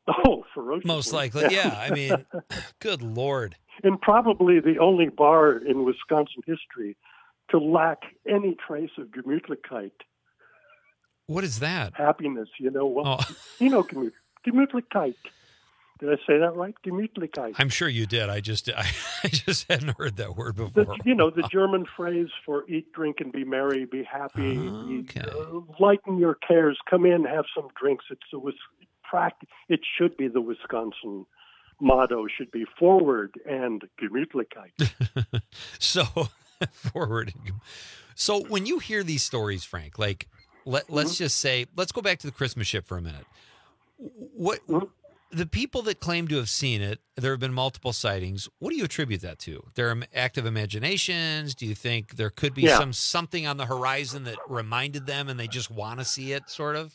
Oh, ferociously. Most likely, yeah. I mean, good Lord. And probably the only bar in Wisconsin history to lack any trace of Gemütlichkeit. What is that? Happiness, you know. Well, Oh. you know, Gemü- Gemütlichkeit. Did I say that right? Gemütlichkeit. I'm sure you did. I just I, I just hadn't heard that word before. The, you know, the German phrase for eat, drink, and be merry, be happy, okay. uh, lighten your cares, come in, have some drinks. It's the Wis- pract- It should be the Wisconsin motto, should be forward and Gemütlichkeit. So, forward. So when you hear these stories, Frank, like, let, let's Mm-hmm. just say, let's go back to the Christmas ship for a minute. What Mm-hmm. the people that claim to have seen it, there have been multiple sightings. What do you attribute that to? Their im- active imaginations? Do you think there could be Yeah. some something on the horizon that reminded them and they just want to see it, sort of?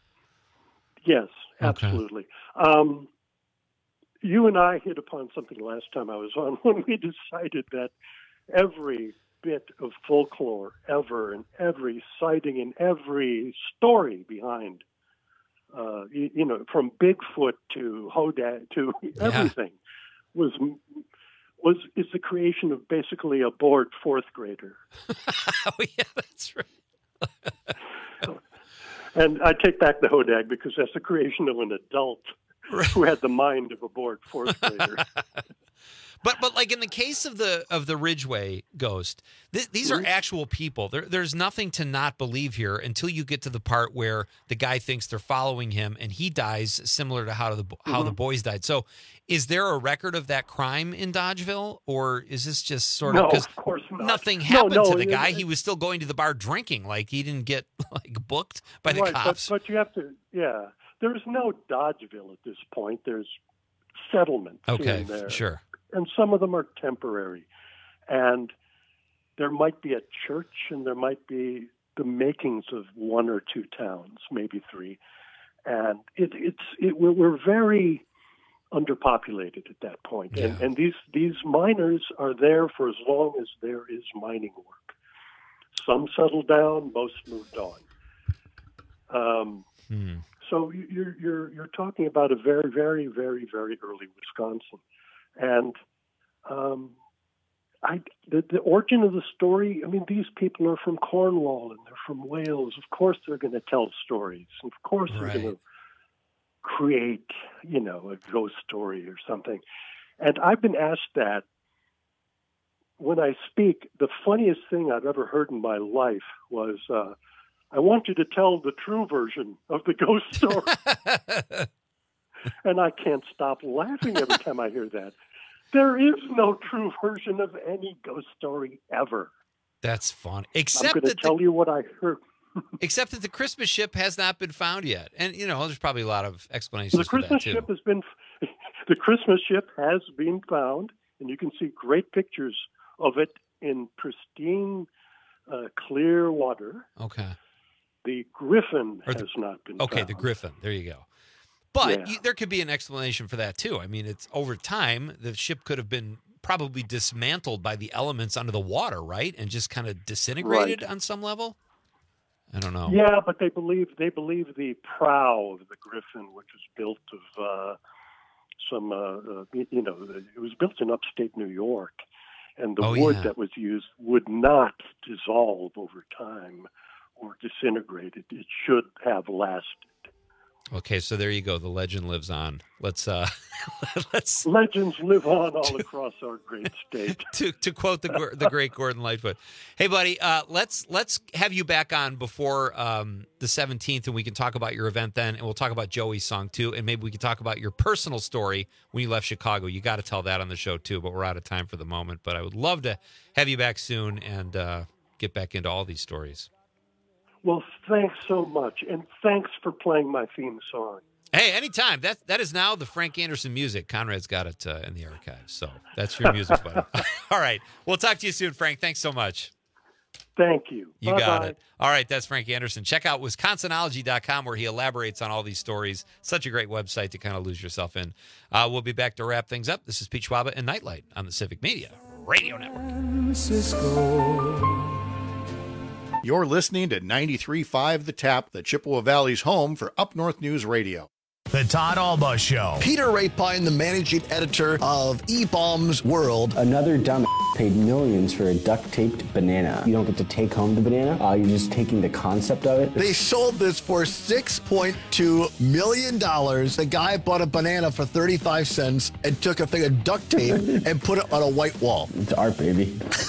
Yes, Okay. absolutely. Um, you and I hit upon something last time I was on when we decided that every bit of folklore ever and every sighting and every story behind, uh, you, you know, from Bigfoot to Hodag to everything was was is the creation of basically a bored fourth grader. Oh, yeah, that's right. And I take back the Hodag because that's the creation of an adult who had the mind of a bored fourth grader. But but like in the case of the of the Ridgeway ghost, th- these are actual people. There, there's nothing to not believe here until you get to the part where the guy thinks they're following him and he dies, similar to how the how the Mhm. boys died. So, is there a record of that crime in Dodgeville, or is this just sort No, of because of course not. nothing No, happened no, to the it- guy? it- He was still going to the bar drinking. Like he didn't get like booked by the right, cops. But, but you have to, yeah. There's no Dodgeville at this point. There's settlements Okay, in there. sure. And some of them are temporary. And there might be a church and there might be the makings of one or two towns, maybe three. And it, it's it, we're, we're very underpopulated at that point. And, and these, these miners are there for as long as there is mining work. Some settled down, most moved on. Um, Hmm. So you- you're you're you're talking about a very very very very early Wisconsin, and um, I the, the origin of the story. I mean, these people are from Cornwall and they're from Wales. Of course, they're going to tell stories. Of course, they're Right. going to create, you know, a ghost story or something. And I've been asked that when I speak. The funniest thing I've ever heard in my life was. Uh, I want you to tell the true version of the ghost story. And I can't stop laughing every time I hear that. There is no true version of any ghost story ever. That's fun. I'm Except going to that the- tell you what I heard. Except that the Christmas ship has not been found yet, and you know there's probably a lot of explanations The for that Christmas too. ship has been the Christmas ship has been found, and you can see great pictures of it in pristine, uh, clear water. Okay. The Griffin Or the- has not been Okay, found. the Griffin. There you go. But Yeah. you, there could be an explanation for that too. I mean, it's over time the ship could have been probably dismantled by the elements under the water, right, and just kind of disintegrated Right. on some level. I don't know. Yeah, but they believe they believe the prow of the Griffin, which was built of uh, some, uh, uh, you know, it was built in upstate New York, and the Oh, wood yeah. that was used would not dissolve over time or disintegrate. It, it should have lasted. Okay, so there you go. The legend lives on. Let's uh, let's Legends live on all across our great state. to to quote the gor- the great Gordon Lightfoot. Hey, buddy, uh, let's let's have you back on before um, the seventeenth, and we can talk about your event then, and we'll talk about Joey's song too, and maybe we can talk about your personal story when you left Chicago. You got to tell that on the show too, but we're out of time for the moment. But I would love to have you back soon and uh, get back into all these stories. Well, thanks so much, and thanks for playing my theme song. Hey, anytime. That that is now the Frank Anderson music. Conrad's got it uh, in the archives, so that's your music, buddy. All right, we'll talk to you soon, Frank. Thanks so much. Thank you. You got Bye-bye. it. All right, that's Frank Anderson. Check out Wisconsinology dot com where he elaborates on all these stories. Such a great website to kind of lose yourself in. Uh, we'll be back to wrap things up. This is Pete Schwaba and Nightlight on the Civic Media Radio Network. You're listening to ninety-three point five The Tap, the Chippewa Valley's home for Up North News Radio. The Todd Alba Show. Peter Rapine, the managing editor of E-Bombs World. Another dumb paid millions for a duct-taped banana. You don't get to take home the banana. Uh, you're just taking the concept of it. They sold this for six point two million dollars. The guy bought a banana for thirty-five cents and took a thing of duct tape and put it on a white wall. It's art, baby.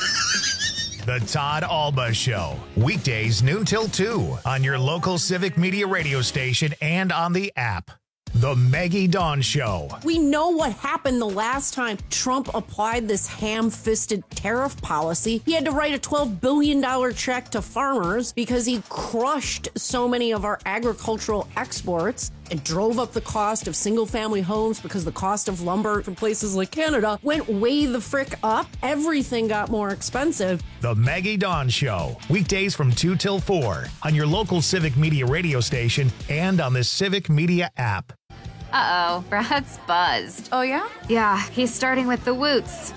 The Todd Alba Show. Weekdays noon till two on your local Civic Media radio station and on the app. The Maggie Dawn Show. We know what happened the last time Trump applied this ham-fisted tariff policy. He had to write a twelve billion dollars check to farmers because he crushed so many of our agricultural exports and drove up the cost of single-family homes because the cost of lumber from places like Canada went way the frick up. Everything got more expensive. The Maggie Dawn Show. Weekdays from two till four on your local Civic Media radio station and on the Civic Media app. Uh-oh, Brad's buzzed. Oh, yeah? Yeah, he's starting with the woots.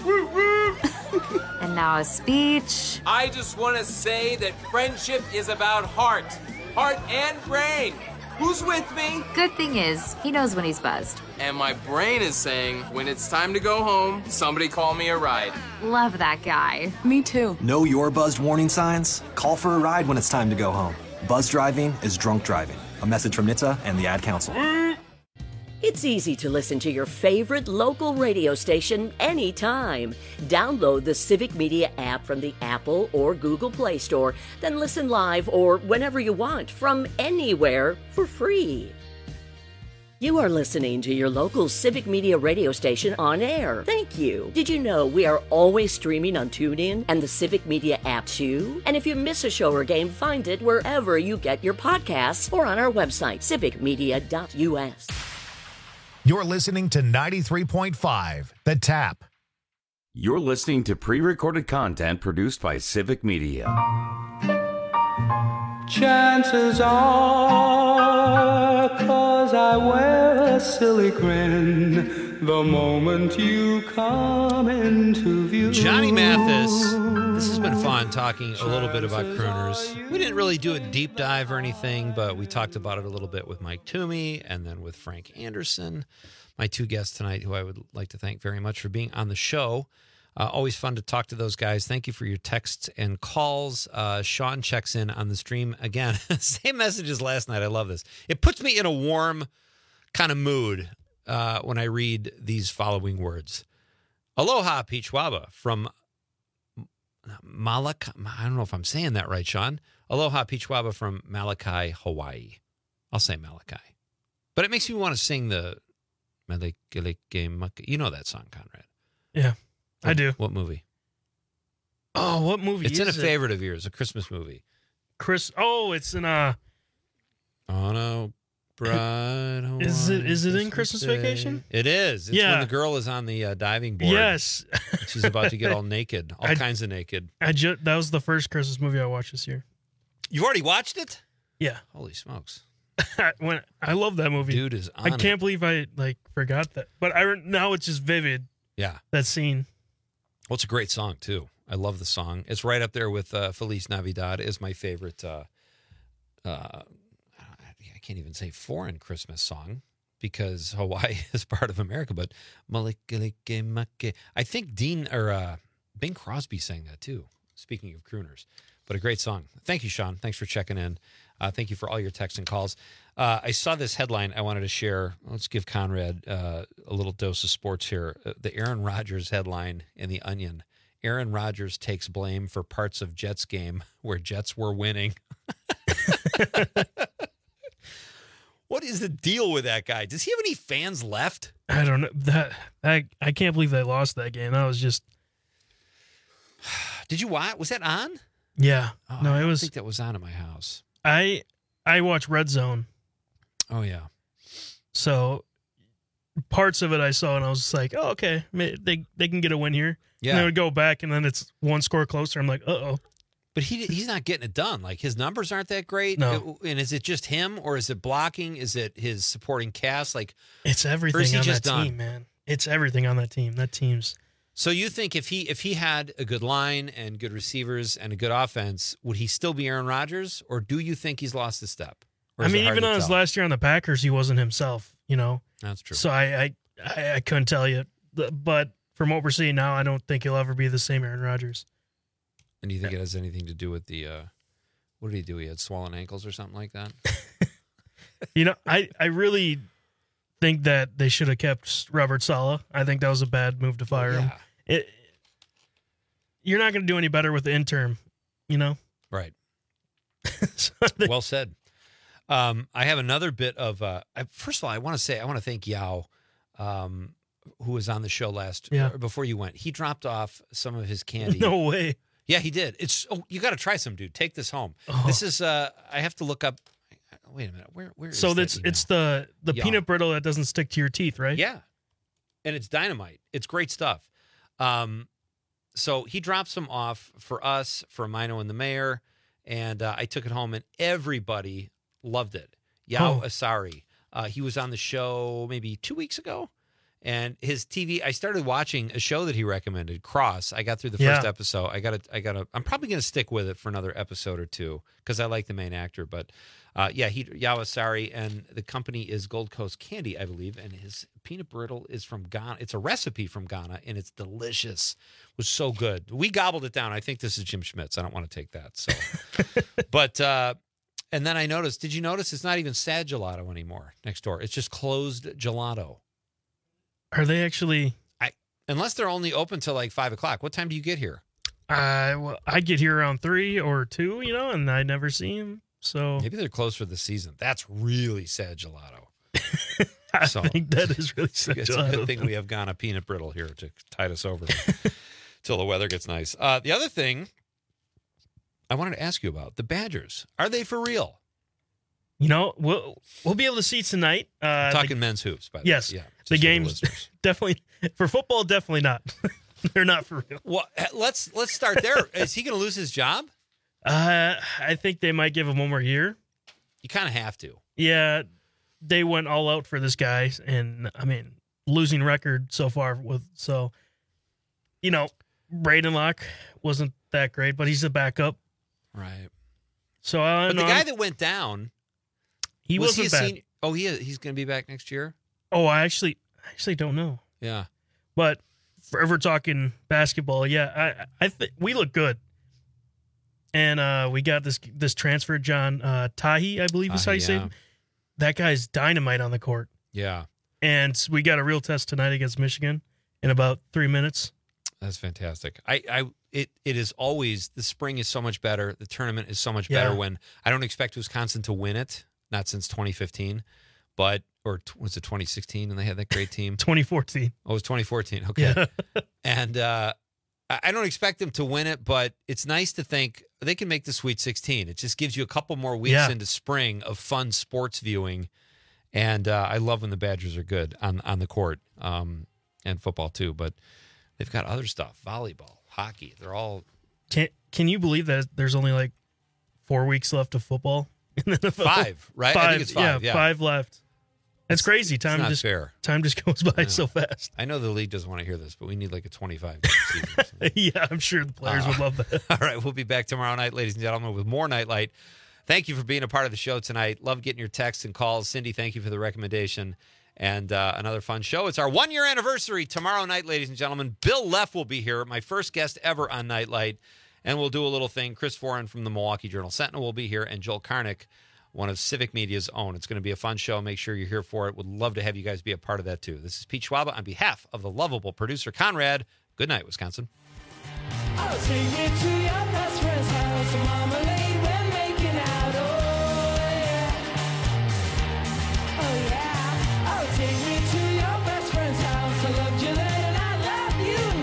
And now a speech. I just want to say that friendship is about heart. Heart and brain. Who's with me? Good thing is, he knows when he's buzzed. And my brain is saying, when it's time to go home, somebody call me a ride. Love that guy. Me too. Know your buzzed warning signs? Call for a ride when it's time to go home. Buzz driving is drunk driving. A message from N H T S A and the Ad Council. It's easy to listen to your favorite local radio station anytime. Download the Civic Media app from the Apple or Google Play Store, then listen live or whenever you want from anywhere for free. You are listening to your local Civic Media radio station on air. Thank you. Did you know we are always streaming on TuneIn and the Civic Media app too? And if you miss a show or game, find it wherever you get your podcasts or on our website, civic media dot U S. You're listening to ninety-three point five, The Tap. You're listening to pre-recorded content produced by Civic Media. Chances are, 'cause I wear a silly grin the moment you come into view. Johnny Mathis, this has been fun talking a little bit about crooners. We didn't really do a deep dive or anything, but we talked about it a little bit with Mike Toomey and then with Frank Anderson, my two guests tonight, who I would like to thank very much for being on the show. Uh, always fun to talk to those guys. Thank you for your texts and calls. Uh, Sean checks in on the stream again. Same message as last night. I love this. It puts me in a warm kind of mood uh, when I read these following words. Aloha, Peach Waba from Malachi. I don't know if I'm saying that right, Sean. Aloha, Peach Waba from Malachi, Hawaii. I'll say Malachi. But it makes me want to sing the You know that song, Conrad. Yeah. What, I do. What movie? Oh, what movie It's is in a it? favorite of yours, a Christmas movie. Chris. Oh, it's in a. On a bright Is it? Is it in Christmas Christmas Day. Vacation? It is. It's Yeah. when the girl is on the uh, diving board. Yes. She's about to get all naked, all I- kinds of naked. I just that was the first Christmas movie I watched this year. You've already watched it? Yeah. Holy smokes. when I love that movie. Dude is I on can't believe I like forgot that. But I re- now it's just vivid. Yeah. That scene. Well, it's a great song, too. I love the song. It's right up there with uh, Feliz Navidad is my favorite, uh, uh, I can't even say foreign Christmas song because Hawaii is part of America, but Malikilikimake. I think Dean or uh, Bing Crosby sang that, too, speaking of crooners. But a great song. Thank you, Sean. Thanks for checking in. Uh, thank you for all your texts and calls. Uh, I saw this headline I wanted to share. Let's give Conrad uh, a little dose of sports here. Uh, the Aaron Rodgers headline in The Onion. Aaron Rodgers takes blame for parts of Jets game where Jets were winning. What is the deal with that guy? Does he have any fans left? I don't know. That, that I can't believe they lost that game. That was just. Did you watch? Was that on? Yeah. Oh, no, I it don't was. think that was on at my house. I I watch Red Zone. Oh, yeah. So parts of it I saw and I was just like, oh, okay, may- they they can get a win here. Yeah. And then I would go back and then it's one score closer. I'm like, uh oh. But he he's not getting it done. Like, his numbers aren't that great. No. And is it just him, or is it blocking? Is it his supporting cast? Like, It's or is everything he on just that done? team, man. It's everything on that team. That team's. So you think if he if he had a good line and good receivers and a good offense, would he still be Aaron Rodgers, or do you think he's lost a step? Or I is it mean, hard even to on his tell? last year on the Packers, he wasn't himself. you know. That's true. So I I, I, I couldn't tell you. But from what we're seeing now, I don't think he'll ever be the same Aaron Rodgers. And do you think it has anything to do with the, uh, what did he do? He had swollen ankles or something like that? You know, I, I really think that they should have kept Robert Saleh. I think that was a bad move to fire yeah. him. It, you're not going to do any better with the interim, you know? Right. So they, well said. Um, I have another bit of, uh, I, first of all, I want to say, I want to thank Yao, um, who was on the show last, Yeah. or before you went. He dropped off some of his candy. No way. Yeah, he did. It's, oh, you got to try some, dude. Take this home. Oh. This is, uh, I have to look up, wait a minute. Where, where is So that that's email? it's the the Yeah. peanut brittle that doesn't stick to your teeth, right? Yeah. And it's dynamite. It's great stuff. Um, so he dropped some off for us, for Mino and the mayor, and uh, I took it home, and everybody loved it. Yao Oh. Asari. Uh, he was on the show maybe two weeks ago, and his T V. I started watching a show that he recommended, Cross. I got through the first Yeah. episode. I got to. I got to. I'm probably going to stick with it for another episode or two because I like the main actor. But uh, yeah, he Yao Asari, and the company is Gold Coast Candy, I believe, and his peanut brittle is from Ghana. It's a recipe from Ghana, and it's delicious. It was so good. We gobbled it down. I think this is Jim Schmitz. I don't want to take that. So, but. uh And then I noticed, did you notice it's not even Sad Gelato anymore next door? It's just closed gelato. Are they actually? I Unless they're only open till like five o'clock. What time do you get here? I well, I get here around three or two, you know, and I never see him. So Maybe they're closed for the season. That's really Sad Gelato. I So, think that is really sad. It's a good thing we have Ghana peanut brittle here to tide us over till the weather gets nice. Uh, the other thing I wanted to ask you about, the Badgers. Are they for real? You know, we'll we'll be able to see tonight. Uh, I'm talking the, men's hoops, by the yes, way. Yeah, the just for game's listeners. definitely for football. Definitely not. They're not for real. Well, let's let's start there. Is he going to lose his job? Uh, I think they might give him one more year. You kind of have to. Yeah, they went all out for this guy, and I mean, losing record so far with so. You know, Braden Locke wasn't that great, but he's a backup. Right. So, uh, But the no, guy I'm- that went down, he was wasn't he a bad. senior? Oh, he is, he's going to be back next year. Oh, I actually, I actually don't know. Yeah. But for if we're talking basketball, yeah, I, I think we look good. And uh, we got this this transfer, John uh, Tahi, I believe is how you Tahi, say yeah. it. That guy's dynamite on the court. Yeah. And we got a real test tonight against Michigan in about three minutes. That's fantastic. I, I, it, it is always, the spring is so much better. The tournament is so much Yeah. better when I don't expect Wisconsin to win it, not since twenty fifteen, but, or t- was it twenty sixteen and they had that great team? twenty fourteen. Oh, it was twenty fourteen. Okay. Yeah. And uh, I I don't expect them to win it, but it's nice to think they can make the Sweet sixteen. It just gives you a couple more weeks Yeah. into spring of fun sports viewing. And uh, I love when the Badgers are good on, on the court, um, and football too. But they've got other stuff, volleyball, hockey. They're all Can Can you believe that there's only like four weeks left of football in the N F L? Five, right? I Five, think it's five, yeah. five left. That's crazy. Time not just fair. time just goes by Yeah. so fast. I know the league doesn't want to hear this, but we need like a twenty-five game season. or something. Yeah, I'm sure the players would Uh, love that. All right, we'll be back tomorrow night, ladies and gentlemen, with more Nightlight. Thank you for being a part of the show tonight. Love getting your texts and calls. Cindy, thank you for the recommendation. And uh, another fun show. It's our one-year anniversary tomorrow night, ladies and gentlemen. Bill Leff will be here, my first guest ever on Nightlight. And we'll do a little thing. Chris Foran from the Milwaukee Journal-Sentinel will be here, and Joel Karnick, one of Civic Media's own. It's going to be a fun show. Make sure you're here for it. Would love to have you guys be a part of that, too. This is Pete Schwaba on behalf of the lovable producer, Conrad. Good night, Wisconsin. I'll take you to your best friend's house. Marmalade, we're making out. Oh, yeah. Oh, yeah. I'll take you to your best friend's house. I loved you then and I love you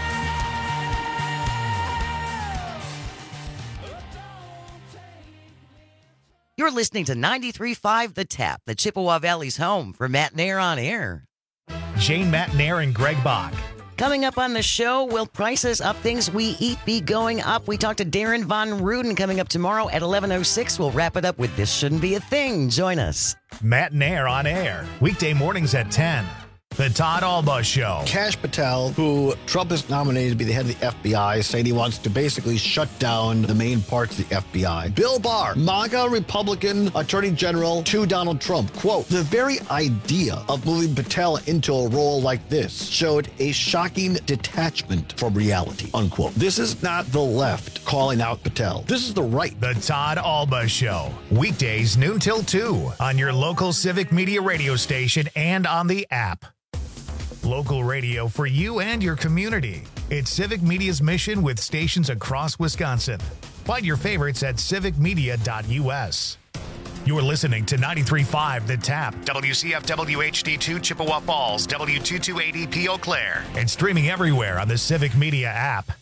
now. You're listening to ninety-three point five The Tap, the Chippewa Valley's home for Matt Nair on Air. Jane Matt Nair and Greg Bach. Coming up on the show, will prices up things we eat be going up? We talk to Darren Von Ruden coming up tomorrow at eleven oh six. We'll wrap it up with This Shouldn't Be a Thing. Join us. Matt Nair on air. Weekday mornings at ten. The Todd Alba Show. Kash Patel, who Trump has nominated to be the head of the F B I, saying he wants to basically shut down the main parts of the F B I. Bill Barr, MAGA Republican Attorney General to Donald Trump. Quote, the very idea of moving Patel into a role like this showed a shocking detachment from reality, unquote. This is not the left calling out Patel. This is the right. The Todd Alba Show. Weekdays noon till two on your local Civic Media radio station and on the app. Local radio for you and your community. It's Civic Media's mission with stations across Wisconsin. Find your favorites at civic media dot u s. You're listening to ninety-three point five The Tap, W C F W H D two Chippewa Falls, W two two eight zero P Eau Claire, and streaming everywhere on the Civic Media app.